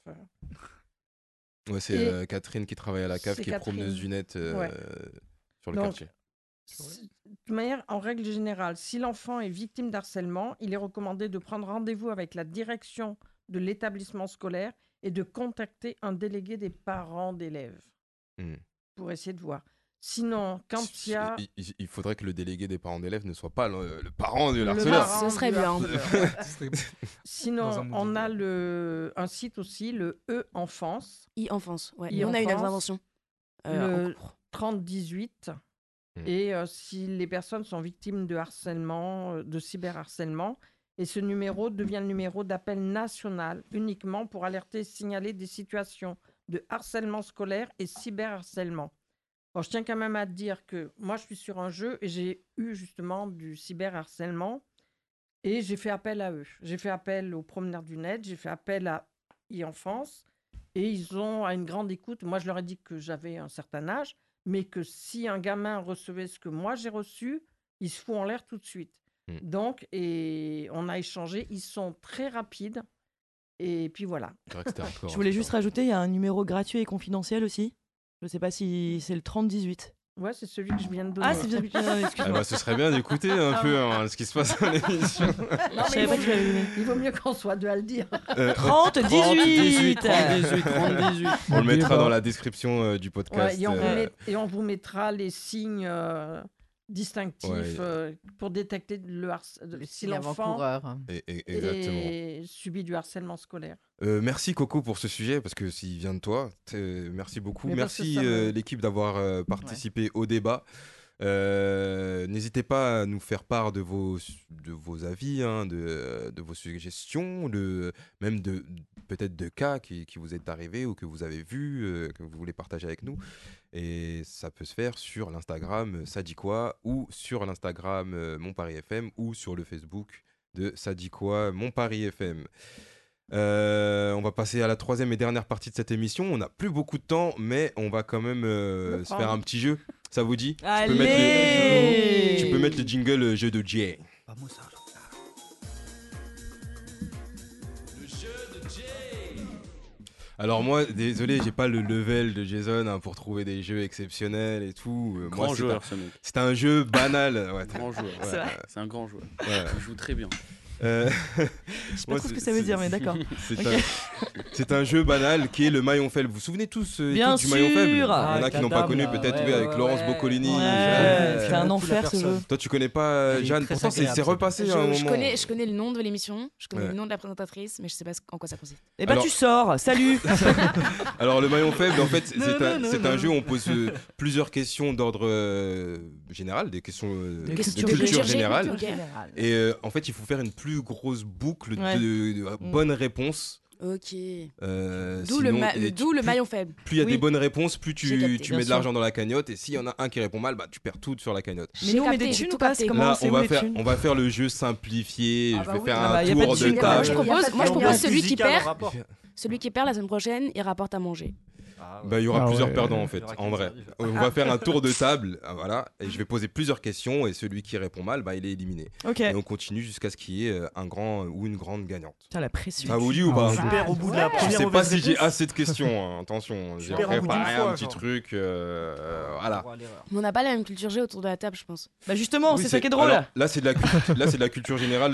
Ouais, c'est Catherine qui travaille à la CAF, qui est promeneuse du net sur le quartier. De toute manière, en règle générale, si l'enfant est victime d'harcèlement, il est recommandé de prendre rendez-vous avec la direction de l'établissement scolaire et de contacter un délégué des parents d'élèves pour essayer de voir. Sinon, quand il faudrait que le délégué des parents d'élèves ne soit pas le parent de l'harceleur. Ce serait bien. Sinon, on a un site aussi, le e-enfance. E-enfance, ouais. On a une intervention. Le 3018. Et si les personnes sont victimes de harcèlement, de cyberharcèlement, et ce numéro devient le numéro d'appel national uniquement pour alerter et signaler des situations de harcèlement scolaire et cyberharcèlement. Bon, je tiens quand même à dire que moi, je suis sur un jeu et j'ai eu justement du cyberharcèlement et j'ai fait appel à eux. J'ai fait appel aux promeneurs du net, j'ai fait appel à e-enfance et ils ont à une grande écoute. Moi, je leur ai dit que j'avais un certain âge, mais que si un gamin recevait ce que moi j'ai reçu, il se fout en l'air tout de suite. Donc, et on a échangé, ils sont très rapides. Et puis voilà. Je voulais juste rajouter, il y a un numéro gratuit et confidentiel aussi. Je ne sais pas si c'est le 3018. Ouais, c'est celui que je viens de donner. Ah, c'est celui que je viens de donner. Ce serait bien d'écouter un peu ce qui se passe dans l'émission. Non, mais il vaut mieux qu'on soit deux à le dire. 3018. On le mettra dans la description du podcast. Ouais, et on vous mettra les signes distinctifs pour détecter si l'enfant subit du harcèlement scolaire. Merci Coco pour ce sujet, parce que s'il vient de toi, merci beaucoup. Merci l'équipe d'avoir participé au débat. N'hésitez pas à nous faire part de vos avis, de vos suggestions, même peut-être de cas qui vous est arrivé ou que vous avez vu, que vous voulez partager avec nous. Et ça peut se faire sur l'Instagram Ça dit quoi, ou sur l'Instagram Mon Paris FM, ou sur le Facebook de Ça dit quoi Mon Paris FM. On va passer à la troisième et dernière partie de cette émission. On n'a plus beaucoup de temps, mais on va quand même se faire un petit jeu. Ça vous dit? Allez, tu peux mettre le jingle jeu de Jay. Alors moi, désolé, j'ai pas le level de Jason pour trouver des jeux exceptionnels et tout. Grand joueur, ce mec. C'est un jeu banal. Ouais, grand joueur. C'est un grand joueur. Ouais. Il joue très bien. Je sais pas trop ce que ça veut dire, mais d'accord. C'est un jeu banal qui est le maillon faible. Vous vous souvenez tous du sûr maillon faible? Il y en a qui n'ont pas connu, peut-être avec Laurence Boccolini. C'est un enfer ce jeu. Toi, tu connais pas Jeanne? Pourtant, c'est repassé à un moment. Je connais le nom de l'émission, je connais le nom de la présentatrice, mais je sais pas en quoi ça consiste. Eh ben, tu sors. Salut. Alors, le maillon faible, en fait, c'est un jeu où on pose plusieurs questions d'ordre général, des questions de culture générale. Et en fait, il faut faire une plus grosse boucle de bonnes réponses. Ok. D'où le maillon faible. Plus il y a des bonnes réponses, plus tu mets de l'argent dans la cagnotte. Et s'il y en a un qui répond mal, tu perds tout sur la cagnotte. Mais nous, on met des thunes ou pas? Là, on va faire le jeu simplifié. Je vais faire un tour de table. Moi, je propose celui qui perd. Celui qui perd la semaine prochaine, il rapporte à manger. Il y aura plusieurs perdants en fait, en vrai. On va faire un tour de table, voilà, et je vais poser plusieurs questions et celui qui répond mal, il est éliminé. Et on continue jusqu'à ce qu'il y ait un grand ou une grande gagnante. Putain, la pression. Ça vous dit ou pas? Super, au bout de la première. Je sais pas si j'ai assez de questions, attention, j'ai préparé un petit truc, voilà. On n'a pas la même culture G autour de la table, je pense. Bah justement, c'est ça qui est drôle. Alors, là, c'est de la culture générale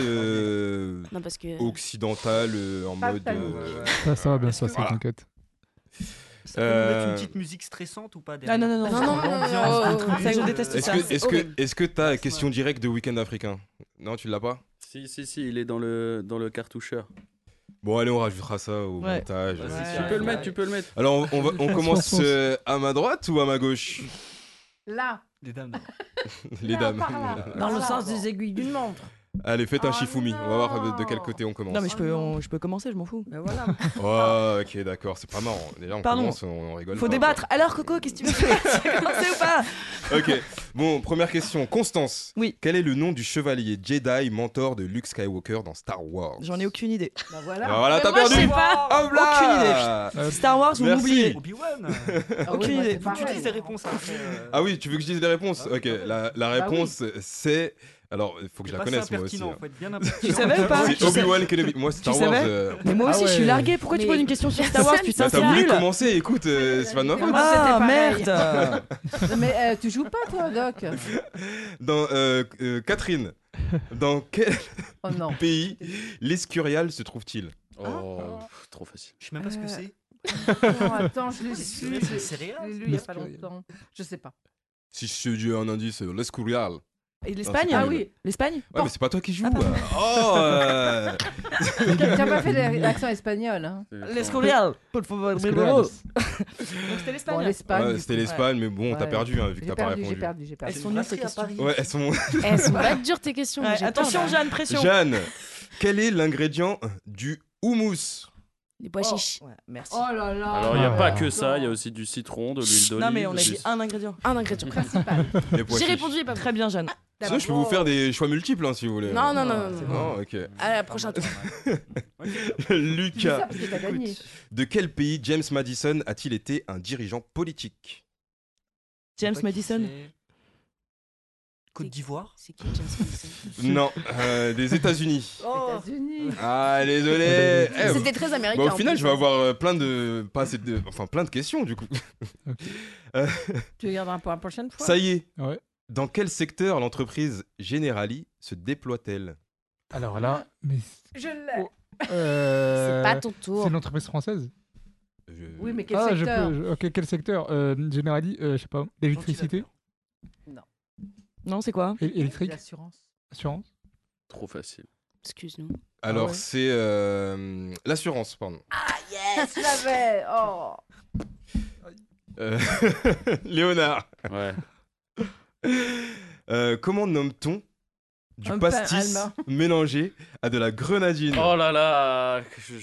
occidentale, en mode. Ça va bien se passer, t'inquiète. Ça peut nous mettre une petite musique stressante ou pas derrière? Non. L'ambiance, Ça, je déteste ça. Est-ce que t'as question directe de Week-end africain? Non, tu l'as pas? Si, il est dans le cartoucheur. Bon, allez, on rajoutera ça au montage. Tu peux le mettre. Alors, on commence à ma droite ou à ma gauche? Là. Les dames. Les dames. Dans le sens des aiguilles d'une montre. Allez, faites un Shifumi. On va voir de quel côté on commence. Non, mais je peux commencer, je m'en fous. Ben voilà. Oh, ok, d'accord, c'est pas marrant. Déjà, on commence, on rigole. Faut pas, débattre. Alors, Coco, qu'est-ce que tu veux faire? Tu vas commencer ou pas? Ok, bon, première question. Constance. Oui. Quel est le nom du chevalier Jedi, mentor de Luke Skywalker dans Star Wars? J'en ai aucune idée. Bah voilà. Voilà, t'as moi, je perdu. sais pas. Hop là. Aucune idée. Star Wars, vous Merci. m'oubliez. Obi-Wan. Aucune idée. Faut que tu dises les réponses après. Ah oui, tu veux que je dise les réponses? Ok, la réponse c'est... Alors, il faut que je la connaisse moi aussi. Faut être bien Tu savais ou pas? C'est Obi-Wan Kenobi. Moi, Star Wars... Mais moi aussi, je suis largué. Pourquoi tu poses une question sur Star Wars? Putain, Bah, c'est t'as voulu nul. commencer, écoute, c'est pas de ma faute. Ah, merde. Non, mais tu joues pas, toi, Doc? Dans Catherine, dans quel Oh non. pays l'Escurial se trouve-t-il? Trop facile. Je sais même pas ce que c'est. Non, attends, je l'ai su. C'est Je céréales. l'ai lu il y a pas longtemps. Je sais pas. Si je te dis un indice, l'Escurial. Et l'Espagne? Ah oui. L'Espagne? Ouais, mais c'est pas toi qui joues. pardon. T'as pas fait l'accent espagnol, hein? L'Escurial. Por favor, Donc c'était l'Espagne. Bon, l'Espagne. Ouais, c'était l'Espagne, mais bon, t'as Ouais. perdu, hein, vu que t'as pas répondu. J'ai perdu. Elles sont nulles tes questions. Ouais, elles sont... Elles sont pas dures tes questions. Ouais, j'ai attention, peur, là. Jeanne, pression. Jeanne, quel est l'ingrédient du houmous? Les pois chiches. Ouais, merci. Oh là là. Alors, il n'y a pas que ça, il y a aussi du citron, de l'huile d'olive. Non, mais on a dit un ingrédient. Un ingrédient principal. Les pois J'ai chiches. répondu, pas Très bien, Jeanne. Sinon, je peux vous faire des choix multiples, hein, si vous voulez. Non. Non, ok. À la prochaine tour. Lucas, Ça parce que t'as gagné. de quel pays James Madison a-t-il été un dirigeant politique? James Madison. Côte d'Ivoire. C'est qui James Madison? Non, des États-Unis. États-Unis. Ah, désolé. Eh, C'était très américain. bah, au en final, plus, je vais hein. avoir plein de questions du coup. Tu regarderas pour la prochaine fois. Ça y est. Ouais. Dans quel secteur l'entreprise Generali se déploie-t-elle? Alors là, mais. Je l'ai. Euh, C'est pas ton tour. C'est une entreprise française. Oui, mais quel Ah, secteur? Ok, quel secteur? Generali, je sais pas, l'électricité, Non, c'est quoi? électrique, L'assurance. assurance. Trop facile. Excuse-nous. Alors ouais. c'est l'assurance, pardon. Yes, je l'avais. Oh. Léonard. Ouais. Comment nomme-t-on du Un pain pastis allemand. mélangé à de la grenadine? Oh là là,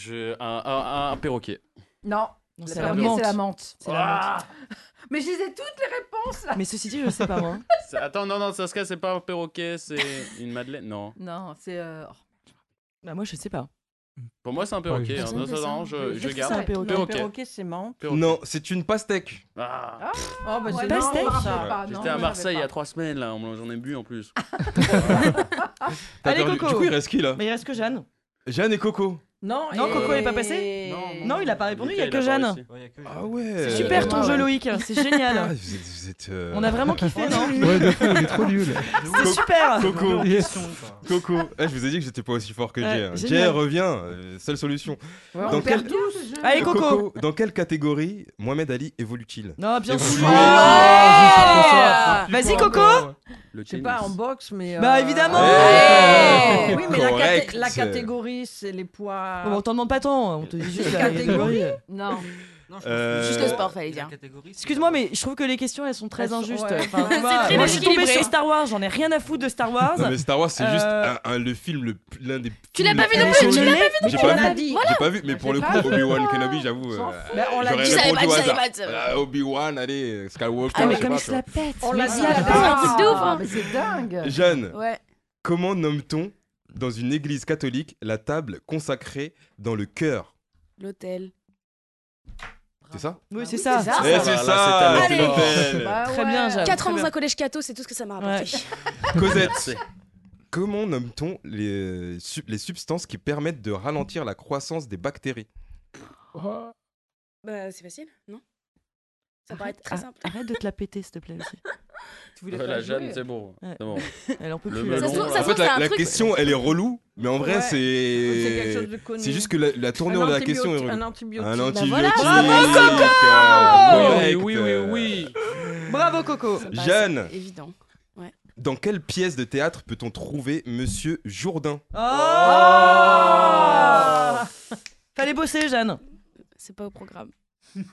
un perroquet. Non. Non, Le c'est la perroquet, menthe. c'est la menthe. C'est la menthe. Mais je les ai toutes les réponses là. Mais ceci dit, je sais pas moi. Attends, non, Saskia, c'est pas un perroquet, c'est une madeleine. Non. Non, c'est. Bah, moi, je sais pas. Pour moi, c'est un perroquet. Ouais, hein. Non, non, je Qu'est-ce que garde. c'est un perroquet? Le perroquet, c'est menthe. Perroquet. Non, c'est une pastèque. Ah. Oh, bah, Ouais, c'est non, non, on me rappelle ça. pas. Non, J'étais à on Marseille il y l'avait a 3 semaines, là. J'en ai bu en plus. T'as Allez, perdu. Coco. Du coup, il reste qui là? Mais il reste que Jeanne. Jeanne et Coco. Non, Non, et- Coco est pas passé? Non, il a pas répondu, il y a Lucas, que il a pas Jeanne. réussi. Ah ouais. C'est super ton jeu, Loïc, c'est génial. Ah, vous êtes, On a vraiment kiffé, non? Ouais, de fou, il est trop nul. C'est super. Coco. Yes. Coco. Eh, je vous ai dit que j'étais pas aussi fort que Ouais, Jay. hein. génial. Jay revient. Seule solution. Ouais, Dans on quel- perd tous. Allez, Coco. Dans quelle catégorie Mohamed Ali évolue-t-il? Non, bien Et vous sûr. jouez- Ouais. Vas-y, Coco. Le Je sais tennis. pas, en boxe, mais. Bah, évidemment. Ouais. Oui, mais la, Correct. la catégorie, c'est les poids. Bon, on t'en demande pas tant, on te dit juste la Catégorie. catégorie. Non. Juste le sport, fallait dire. Excuse-moi, mais je trouve que les questions elles sont très Elles sont- injustes. ouais. Enfin, tu C'est vois, très moi je suis tombée déséquilibré. sur Star Wars, j'en ai rien à foutre de Star Wars. Non, mais Star Wars, c'est juste Euh, le film l'un des. Tu l'as films pas les vu non plus plus, tu l'as connus. pas J'ai On pas l'a vu. dit. J'ai pas vu, mais pour le coup, Obi-Wan Kenobi, j'avoue. Mais on l'a j'aurais dit. Tu savais répondu pas, au tu savais hasard. pas, tu savais pas. Obi-Wan, allez, Skywalker. Ah, mais je sais comme pas, il se la tu vois. pète. On l'a dit. Ah, c'est un truc de ouf, hein. Mais c'est dingue. Jeanne, Ouais. comment nomme-t-on dans une église catholique la table consacrée dans le chœur? L'hôtel. C'est ça? Oui, c'est ça. c'est ça. Eh, là, c'est là, ça, c'est c'est tellement l'hôtel. Bah Très ouais. bien, Jeanne. 4 ans très dans bien. un collège catho, c'est tout ce que ça m'a rapporté. Cosette, comment nomme-t-on les substances qui permettent de ralentir la croissance des bactéries? Oh, Bah, c'est facile, non? Ça paraît très simple. Arrête de te la péter, s'il te plaît aussi. Tu voulais La pas Jeanne, jouer. c'est bon. Ouais. C'est bon. Elle en peut Le plus. melon, là. Ça se trouve, En ça En se fait, trouve, c'est un la truc. question, elle est relou Mais en vrai, Ouais. c'est quelque chose de connu. c'est juste que la tournure de la question est Un relou. antibiotique. Un Bah antibiotique. voilà. Bravo, Correct. Oui. Bravo Coco. Bah, Jeanne, c'est évident. Ouais. dans quelle pièce de théâtre peut-on trouver Monsieur Jourdain? Fallait bosser, Jeanne. C'est pas au programme. Tu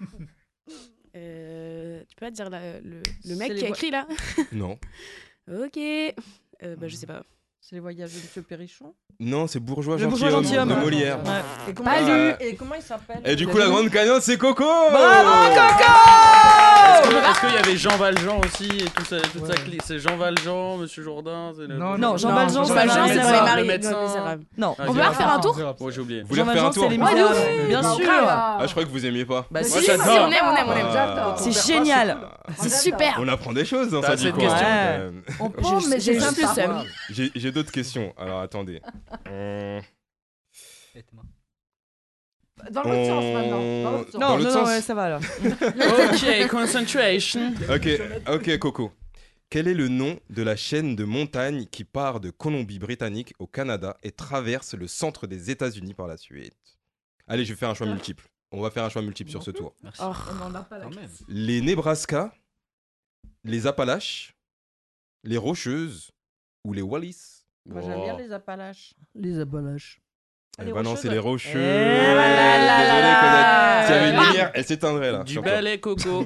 peux pas dire le mec C'est qui les a écrit là? Non. Ok. Je sais pas. C'est les voyages de Monsieur Perrichon. Non, c'est Bourgeois Le Bourgeois gentilhomme de gentilhomme. Molière. Ouais. Et comment, Pas lu. et comment il s'appelle Et du coup, la grande gagnante, c'est Coco. Bravo Coco. Est-ce qu'il y avait Jean Valjean aussi et tout ça, toute sa clique? C'est Jean Valjean, Monsieur Jourdain, c'est le... Non, Jean Valjean, Jean Valjean, c'est dans les maris. le médecin. Misérables. Non. Ah, On ok. peut pas refaire un tour? Oh, j'ai oublié. Vous voulez refaire un tour? c'est les Ouais, Misérables. oui. Bien Bah, sûr. Ah, je crois que vous aimiez pas. Bah, Si, Moi, si, j'adore. on aime. Ah. C'est génial. C'est super. On apprend des choses dans T'as ça assez du de coup. questions. hein. On prend, mais j'ai c'est juste le sympa. seum. J'ai d'autres questions. Alors attendez. Dans l'autre sens maintenant. Dans l'autre sens. Dans l'autre Non, sens. ouais, ça va là. Ok, concentration. Ok, Coco. Quel est le nom de la chaîne de montagnes qui part de Colombie-Britannique au Canada et traverse le centre des États-Unis par la suite? Allez, je vais faire un choix multiple. On va faire un choix multiple sur ce tour. Merci. Oh. On n'en a pas la Quand même. Les Nebraska, les Appalaches, les Rocheuses ou les Wallis? Moi, j'aime bien les Appalaches. Les Appalaches. Eh ben non, c'est les Rocheuses. Eh là là Désolé, là Cosette. là. S'il y avait une lumière, elle s'éteindrait là. Du sur toi. balai Coco.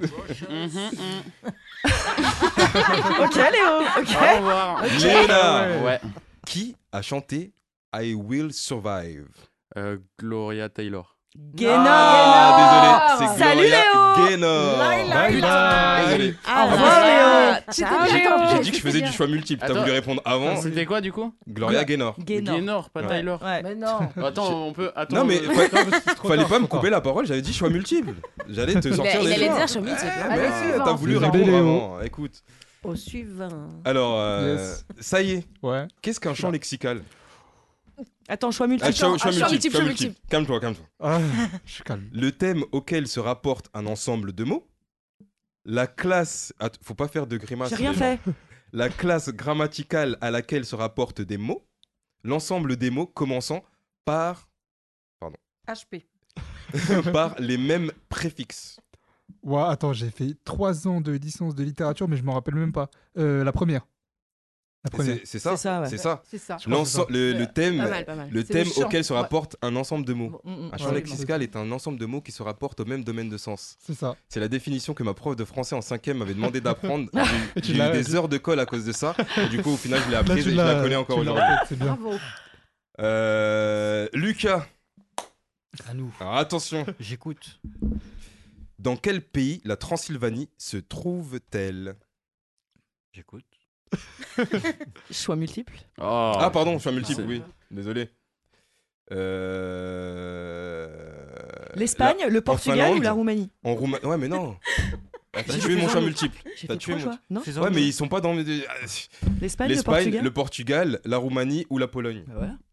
Ok Léo. Ok. Au revoir. Léonard, Ouais. qui a chanté I Will Survive? Gloria Taylor. Guénard. Ah, désolé, c'est Salut, Gloria Gaynor. Bye bye. Désolé. Au revoir Léo. J'ai dit que je faisais du choix multiple. T'as Attends. voulu répondre avant. C'était quoi du coup? Gloria Gaynor. Gaynor, pas Ouais. Taylor. Ouais. Mais non. Attends, on peut. Attends, Non mais fallait pas me trop couper la parole. J'avais dit choix multiple. J'allais te sortir Il des allait choix. dire Chomi, c'est Ah, pas. Allez, mais suivant. T'as voulu Désolé, répondre Léo. avant. Écoute. Au suivant. Alors, Yes. ça y est. Ouais. Qu'est-ce qu'un champ lexical? Attends, choix Ah, multiple. choix choix multiple, choix multiple. Calme-toi, calme-toi. Ah, je suis calme. Le thème auquel se rapporte un ensemble de mots. La classe. Faut pas faire de grimace. J'ai rien les gens. fait. La classe grammaticale à laquelle se rapportent des mots. L'ensemble des mots commençant par HP. par les mêmes préfixes. Ouais, attends, j'ai fait 3 ans de licence de littérature, mais je m'en rappelle même pas. La première. La première. C'est ça. C'est ça, ouais. C'est ça. C'est ça. Le thème, Pas mal, pas mal. le C'est thème le champ. auquel se Ouais. rapporte un ensemble de mots. Mm, Un champ Ouais. lexical est un ensemble de mots qui se rapportent au même domaine de sens. C'est ça. C'est la définition que ma prof de français en 5e m'avait demandé d'apprendre. Et tu J'ai eu l'as- des heures de colle à cause de ça. Et du coup, au final, je l'ai Là, apprise tu et je la l'as- connais encore tu l'as aujourd'hui. en tête, c'est bien. Bravo. Lucas, À nous. alors attention. J'écoute. Dans quel pays la Transylvanie se trouve-t-elle? J'écoute. Choix multiple. Oh. Ah, pardon, je suis un multiple, c'est- oui. Désolé. L'Espagne, le Portugal Finlande. ou la Roumanie? En Roumanie. Ouais, mais non. T'as J'ai tué fait mon un choix autre. multiple. J'ai T'as fait tué 3 mon. choix. Non. Ouais, mais ils sont pas dans. L'Espagne, le L'Espagne, Portugal. le Portugal, la Roumanie ou la Pologne. Bah voilà.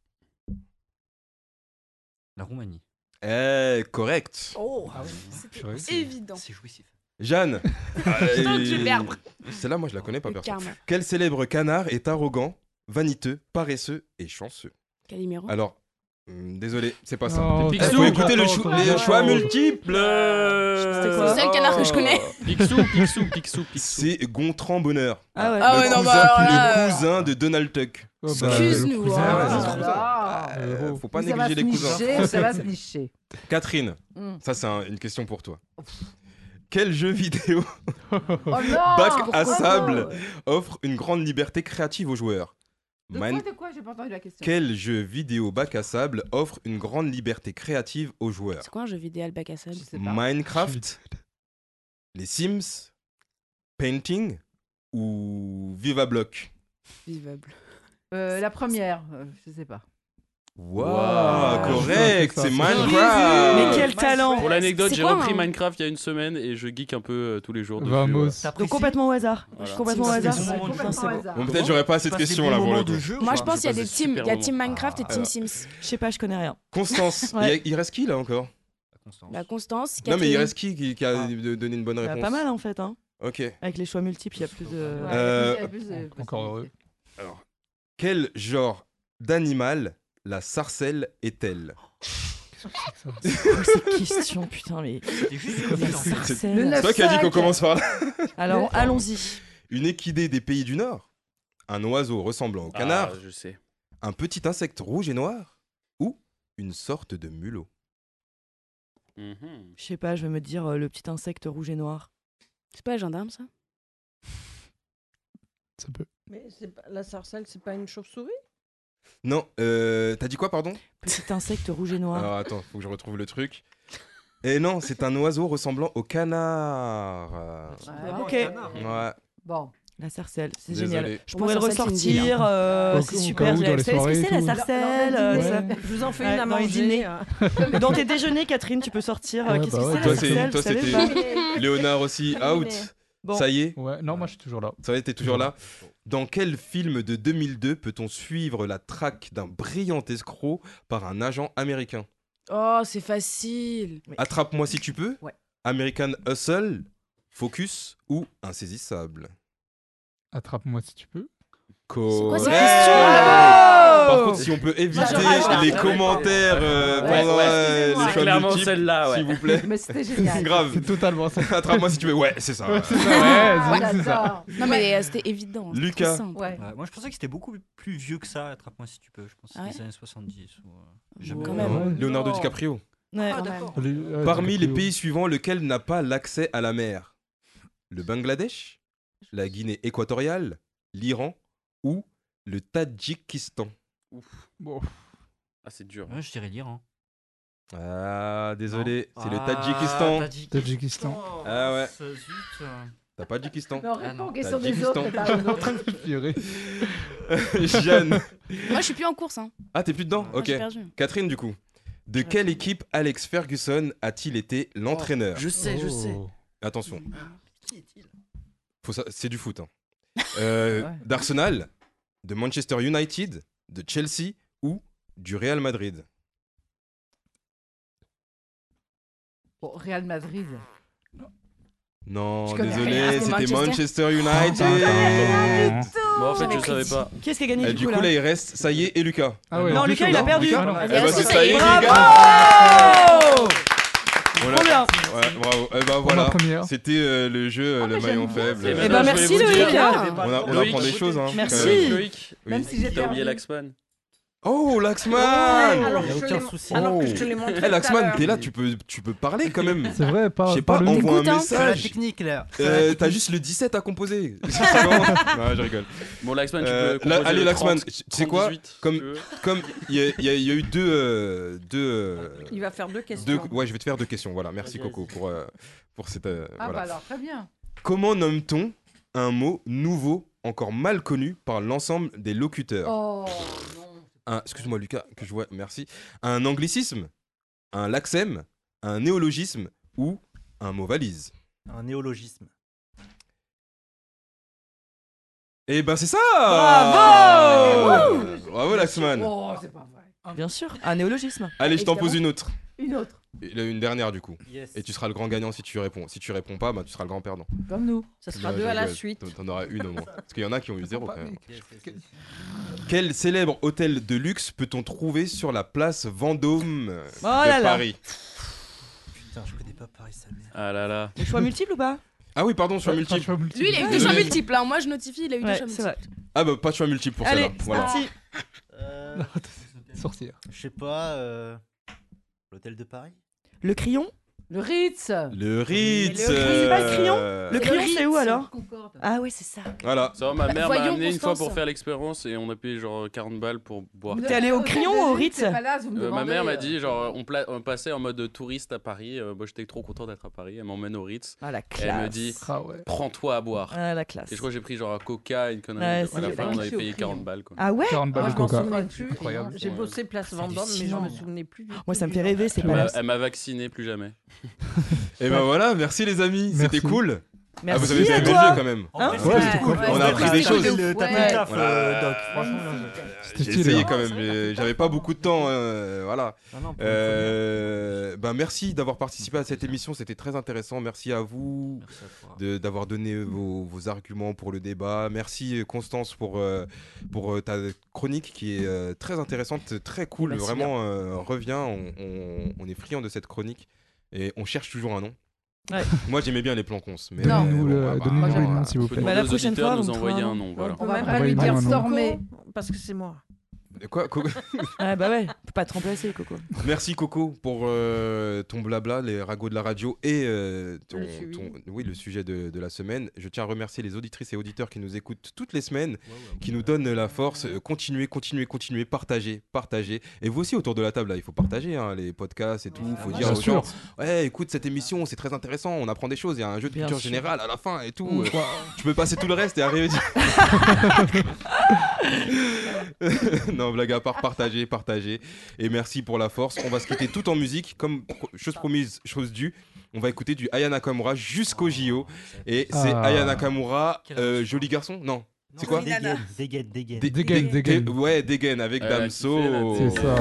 La Roumanie. Correct. Oh, Purée. c'était évident. C'est jouissif. Jeanne. du verbe. Celle-là, moi, je la connais pas, Le personne. karma. Quel célèbre canard est arrogant, vaniteux, paresseux et chanceux? Calimero. Alors, désolé, c'est pas ça. Non, Picsou. Faut écouter les attends, choix attends. multiples. C'était quoi? C'est le seul canard que je connais. Picsou. C'est Gontran Bonheur. Ah ouais. Ah ouais, le, non, cousin, bah, alors là, le cousin de Donald Duck. Oh, Ça, bah, Excuse-nous, le cousin, hein. ouais, Ah, c'est là, trop là. ça. Faut pas Ça va négliger se les cousins. nicher, ça va se nicher. Catherine, Mm. ça c'est une question pour toi. Quel jeu vidéo Oh non. Bac à pourquoi sable pas offre une grande liberté créative aux joueurs? De quoi J'ai pas entendu la question. Quel jeu vidéo bac à sable offre une grande liberté créative aux joueurs? C'est quoi un jeu vidéo al bac à sable? Je sais pas. Minecraft, les Sims, Painting ou Vivablock? Vivable. La première, je sais pas. Waouh, correct, ça, c'est c'est Minecraft. Mais quel talent! Pour l'anecdote, C'est j'ai quoi, repris hein Minecraft il y a une semaine et je geek un peu tous les jours. dessus, Vamos. ouais. Donc complètement au hasard. Voilà. Complètement au C'est hasard. des moments du Putain, jeu. c'est beau. Bon, peut-être j'aurais pas assez de questions là pour le coup. Moi, je pense qu'il y a des passé teams. super Il y a moments. Team Minecraft et Team Alors. Sims. Je sais pas, je connais rien. Constance, Ouais. il reste qui là encore? La Constance. La Constance. Non mais il Catherine. reste qui a Ah. donné une bonne Il y a réponse? pas mal en fait. Hein. Ok. Avec les choix multiples, il y a plus de. Euh, Il y a plus de encore heureux. possibilités. Alors, quel genre d'animal la sarcelle est-elle? C'est quoi cette question, putain, mais. La sarcelle. C'est toi qui as dit qu'on commence par là. Alors, allons-y. Une équidée des pays du Nord, un oiseau ressemblant au canard, je sais. un petit insecte rouge et noir, ou une sorte de mulot. Je sais pas, je vais me dire le petit insecte rouge et noir. C'est pas un gendarme, ça? Ça peut. Mais la sarcelle, c'est pas une chauve-souris? Non, t'as dit quoi, pardon? Petit insecte rouge et noir. Alors attends, faut que je retrouve le truc. Et non, c'est un oiseau ressemblant au canard. Ok. Ouais. Bon. La sarcelle, c'est Désolé. génial. Je Pour moi, pourrais le sarcelle, c'est une ressortir. Au C'est cas super. où, dans Vous les savez ce que soirées c'est et la tout. sarcelle Je vous en fais Ouais, une à dans les manger. dîners. Dans tes déjeuners, Catherine, tu peux sortir. Ouais, Qu'est-ce bah que ouais, c'est Toi, la sarcelle? toi, Vous savez c'était ou pas Léonard aussi, out. Bon. Ça y est, Ouais, non, moi je suis toujours là. ça y est, t'es toujours là. Dans quel film de 2002 peut-on suivre la traque d'un brillant escroc par un agent américain? Oh, c'est facile. Attrape-moi si tu peux, Ouais. American Hustle, Focus ou Insaisissable? Attrape-moi si tu peux. quoi ces Correct. questions, là-bas? Par contre, si on peut éviter les commentaires pendant les choix Clairement multiples, celle-là, ouais. s'il vous plaît. Mais c'était génial. Grave. C'est totalement ça. Attrape-moi si tu veux. Ouais, c'est ça. Ouais, c'est ça. Ouais, c'est ça. J'adore. Non, mais c'était évident. c'était Lucas. trop simple. Ouais. Ouais, moi, je pensais que c'était beaucoup plus vieux que ça. Attrape-moi si tu peux. Je pense que Ah c'était ouais les années 70. Quand même. Ouais. Leonardo DiCaprio. Ouais. Quand même. Parmi les pays suivants, lequel n'a pas l'accès à la mer? Le Bangladesh, la Guinée équatoriale, l'Iran ou le Tadjikistan? Bon. Ah, c'est dur. Ouais, je dirais l'Iran. Ah, désolé, c'est le Ah, Tadjikistan. Tadjikistan. Ah ouais. Zut. T'as pas Tadjikistan? Mais on répond non. aux questions des Tadjikistan. autres et pas aux nôtres. Purée. Jeanne. Moi, je suis plus en course. Hein. Ah, t'es plus dedans? Moi, Ok. j'ai perdu. Catherine, du coup. De quelle équipe Alex Ferguson a-t-il été l'entraîneur? Je sais. Oh. Attention, Qui est-il? c'est du foot. Hein. D'Arsenal, de Manchester United, de Chelsea ou du Real Madrid? Bon, Real Madrid. Non, Je connais désolé, rien. c'était Manchester. Manchester United. Bon, en fait, J'avais je savais prédit. pas. Qui est-ce qui a gagné Du coup, là, il reste ça y est et Lucas. Ah ouais, Non, en plus, Lucas, il a perdu. Lucas, non. Eh Il y a ben, aussi ça y est, les Bravo. gars. Voilà. Trop bien. Ouais, bravo. Eh ben Pour ma voilà, première. c'était le jeu, le mais maillon j'aime bien faible. ça. Eh ben, merci, je voulais vous Loïc. dire- On Loïc, apprend des choses. Hein, Merci. quand même. Loïc, Même si j'ai t'as oublié perdu. Laxman. Oh, Laxman. Alors, Y a que je aucun l'ai- souci. alors que Oh. je te l'ai montré. Eh, tout à Laxman, l'heure. t'es là, tu peux parler quand même. C'est vrai, Je sais pas, parle-nous. envoie un T'écoutes, hein. C'est la message. technique là. T'as juste le 17 à composer. Non, je rigole. Bon, Laxman, tu Euh, peux. là, composer allez, le Laxman, 30, tu sais quoi 30-18, si Comme- tu veux. Comme il y a eu deux Il va faire deux questions. ouais, je vais te faire deux questions. Voilà, merci Vas-y, Coco pour cette. Ah voilà. bah alors, très bien. Comment nomme-t-on un mot nouveau, encore mal connu par l'ensemble des locuteurs? Oh non. Excuse-moi Lucas, que je vois, merci. Un anglicisme, un laxème, un néologisme ou un mot valise? Un néologisme. Eh ben c'est ça. Bravo. Bravo Laxman. Oh, c'est pas vrai. Bien sûr, un néologisme. Allez, je t'en pose une autre. Une autre. Une dernière du coup. Yes. Et tu seras le grand gagnant si tu réponds. Si tu réponds pas, bah, tu seras le grand perdant. Comme nous. Ça sera Ouais, deux je à la rigole. suite. T'en auras une au moins. Parce qu'il y en a qui ont eu zéro quand même. Yes, yes, yes. Quel célèbre hôtel de luxe peut-on trouver sur la place Vendôme de Oh là là. Paris? Putain, je connais pas Paris, sa mère. Ah là là. Les choix multiples ou pas? Ah oui, pardon, choix Ouais, multiple. choix multiple. Lui, il a eu deux Désolé. choix multiples. Hein. Moi, je notifie, il a eu deux Ouais, choix c'est vrai. multiples. Ah bah pas de choix multiple pour Allez, celle-là. c'est Voilà. parti. Sorcière. Je sais pas. L'hôtel de Paris. Le crayon? Le Ritz. Le Ritz. C'est pas le crayon Le C'est crayon, le c'est où Ritz. alors? Concorde. Ah oui, c'est ça. Voilà. Ça va, ma mère m'a Voyons, amené une fois Constance. pour faire l'expérience et on a payé genre 40 balles pour boire. T'es allé au crayon ou au Ritz? C'est pas là, vous me Ma demandez, mère m'a dit genre on passait en mode touriste à Paris. Moi j'étais trop content d'être à Paris. Elle m'emmène au Ritz. Ah la Et classe. elle me dit Ah ouais. prends-toi à boire. Ah la classe. Et je crois que j'ai pris genre un coca, une connerie. Ouais, à c'est la vrai. fin on avait Au payé crayon. 40 balles quoi. Ah ouais? Quarante balles Moi, de je m'en coca. souvenais plus. Incroyable. J'ai bossé place Vendôme, mais je hallucinant. me souvenais plus du tout. Moi, ça me fait du rêver, genre. c'est Elle pas m'a- là. elle m'a vacciné plus jamais. Et ben voilà, merci les amis, Merci. c'était cool. Merci vous avez fait à un bon toi. jeu quand même. Hein Ouais, c'était cool. On a appris des choses. T'as fait Ouais. le taf, Voilà. Doc. Franchement, C'était J'ai stylé, essayé hein. quand même, mais j'avais pas beaucoup de temps. Voilà. non, non, pour une Ben merci d'avoir participé à cette émission, c'était très intéressant. Merci à vous Merci à toi. d'avoir donné vos arguments pour le débat. Merci Constance pour ta chronique qui est très intéressante, très cool. Merci Vraiment, reviens. On est friand de cette chronique et on cherche toujours un nom. Ouais. Moi, j'aimais bien les plans cons. Mais Donnez-nous bon, le nom, s'il vous plaît. Bah, la prochaine fois, nous on envoyer fera un nom. Voilà. On va même pas Envoyez-nous lui dire un nom. stormer parce que c'est moi. Quoi, Coco Ah bah ouais, on peut pas te remplacer, Coco. Merci Coco pour ton blabla, les ragots de la radio et le sujet de la semaine. Je tiens à remercier les auditrices et auditeurs qui nous écoutent toutes les semaines, qui nous donnent la force. Continuez, partagez. Et vous aussi autour de la table, là, il faut partager hein, les podcasts et tout. Il faut dire aux gens, ouais, écoute cette émission, c'est très intéressant, on apprend des choses. Il y a un jeu de culture générale à la fin et tout. Tu peux passer tout le reste et arriver. Non, blague à part, partagez. Et merci pour la force. On va se quitter tout en musique. Comme chose promise, chose due. On va écouter du Aya Nakamura jusqu'au JO. Et c'est Aya Nakamura, joli garçon. Non. C'est quoi Dégaine. Ouais, Dégaine avec Damso. C'est ça.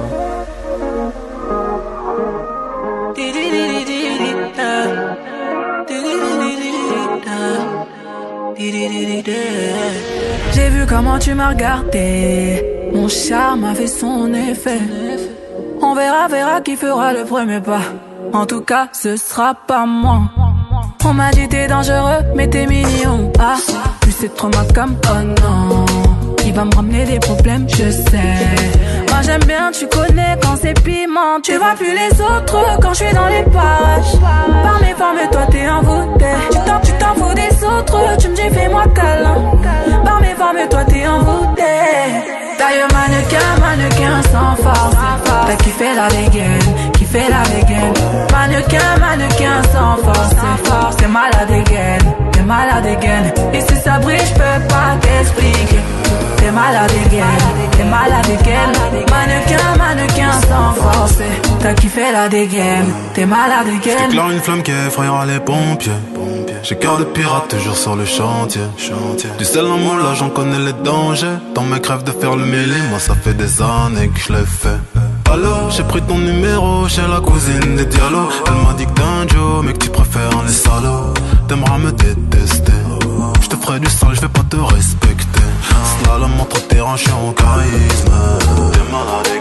J'ai vu comment tu m'as regardé. Mon charme a fait son effet. On verra qui fera le premier pas. En tout cas, ce sera pas moi. On m'a dit t'es dangereux, mais t'es mignon. Ah, plus c'est trop ma com, oh non. Il va me ramener des problèmes, je sais. Moi j'aime bien, tu connais quand c'est piment. Tu vois plus les autres quand je suis dans les parages. Par mes formes, toi t'es envoûté. Tu t'en fous des autres, tu me dis fais-moi câlin. Par mes formes, toi t'es envoûté. Taille mannequin sans force. T'as kiffé la dégaine, mannequin sans force. T'es malade again. Et si ça brille, je peux pas t'expliquer. T'es malade again. Mannequin sans force. T'as kiffé la dégaine, t'es malade again. J'éclaire une flamme qui effrayera les pompiers. J'ai cœur de pirate toujours sur le chantier. Du sel en moi là j'en connais les dangers. Dans mes crèves de faire le mêlé, moi ça fait des années que je l'ai fait. Alors j'ai pris ton numéro chez la cousine des Diallo. Elle m'a dit que t'es un Joe mais que tu préfères les salauds. T'aimeras me détester. Je te ferai du sale, je vais pas te respecter. Slalom entre terrain, je suis en charisme. T'es malade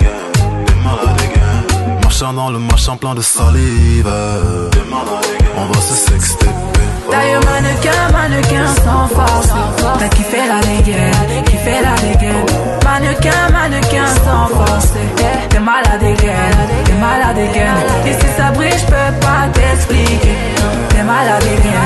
again. Marchant dans le machin plein de salive. T'es malade again. On va se sexter. Taille mannequin sans force. T'as kiffé la dégaine. Mannequin sans force. T'es malade again. Et si ça brille, je peux pas t'expliquer. T'es malade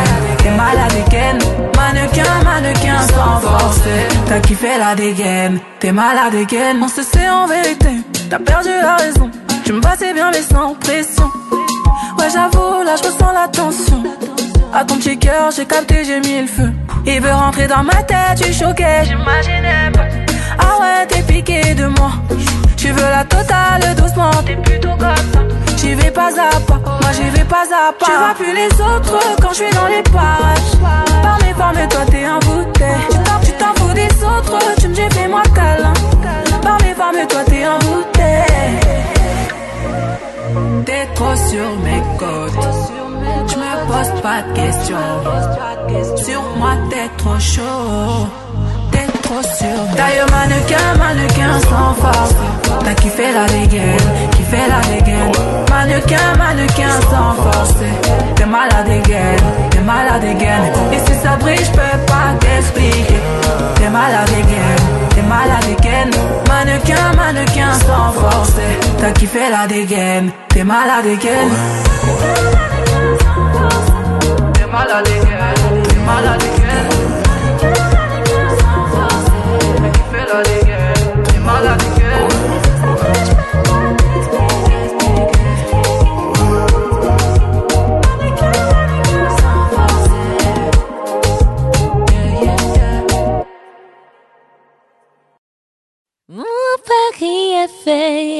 again. Mannequin sans force. T'as kiffé la dégaine. T'es malade again. On se sait en vérité. T'as perdu la raison. Tu me passais bien mais sans pression. Ouais j'avoue là je ressens la tension. À ton petit cœur, j'ai capté, j'ai mis le feu. Il veut rentrer dans ma tête, je suis choquée, j'imaginais pas. Ah ouais, t'es piqué de moi. Tu veux la totale doucement, t'es plutôt comme ça. J'y vais pas à pas, moi j'y vais pas à pas. Tu vois plus les autres quand je suis dans les parages. Par mes formes, toi t'es envoûté. Tu t'en fous des autres, tu me dis fais-moi câlin. Par mes formes, toi t'es envoûté. T'es trop sur mes côtes. Je me pose pas de questions. Sur moi t'es trop chaud. T'es trop sur. Taille mannequin sans force. T'as kiffé la dégaine. Mannequin sans force. T'es malade again. Et si ça brille, je peux pas t'expliquer. T'es malade again. Mannequin sans force. T'as kiffé la dégaine. T'es malade again. T'es malade again. T'as kiffé la dégaine. T'es malade again. Mon Paris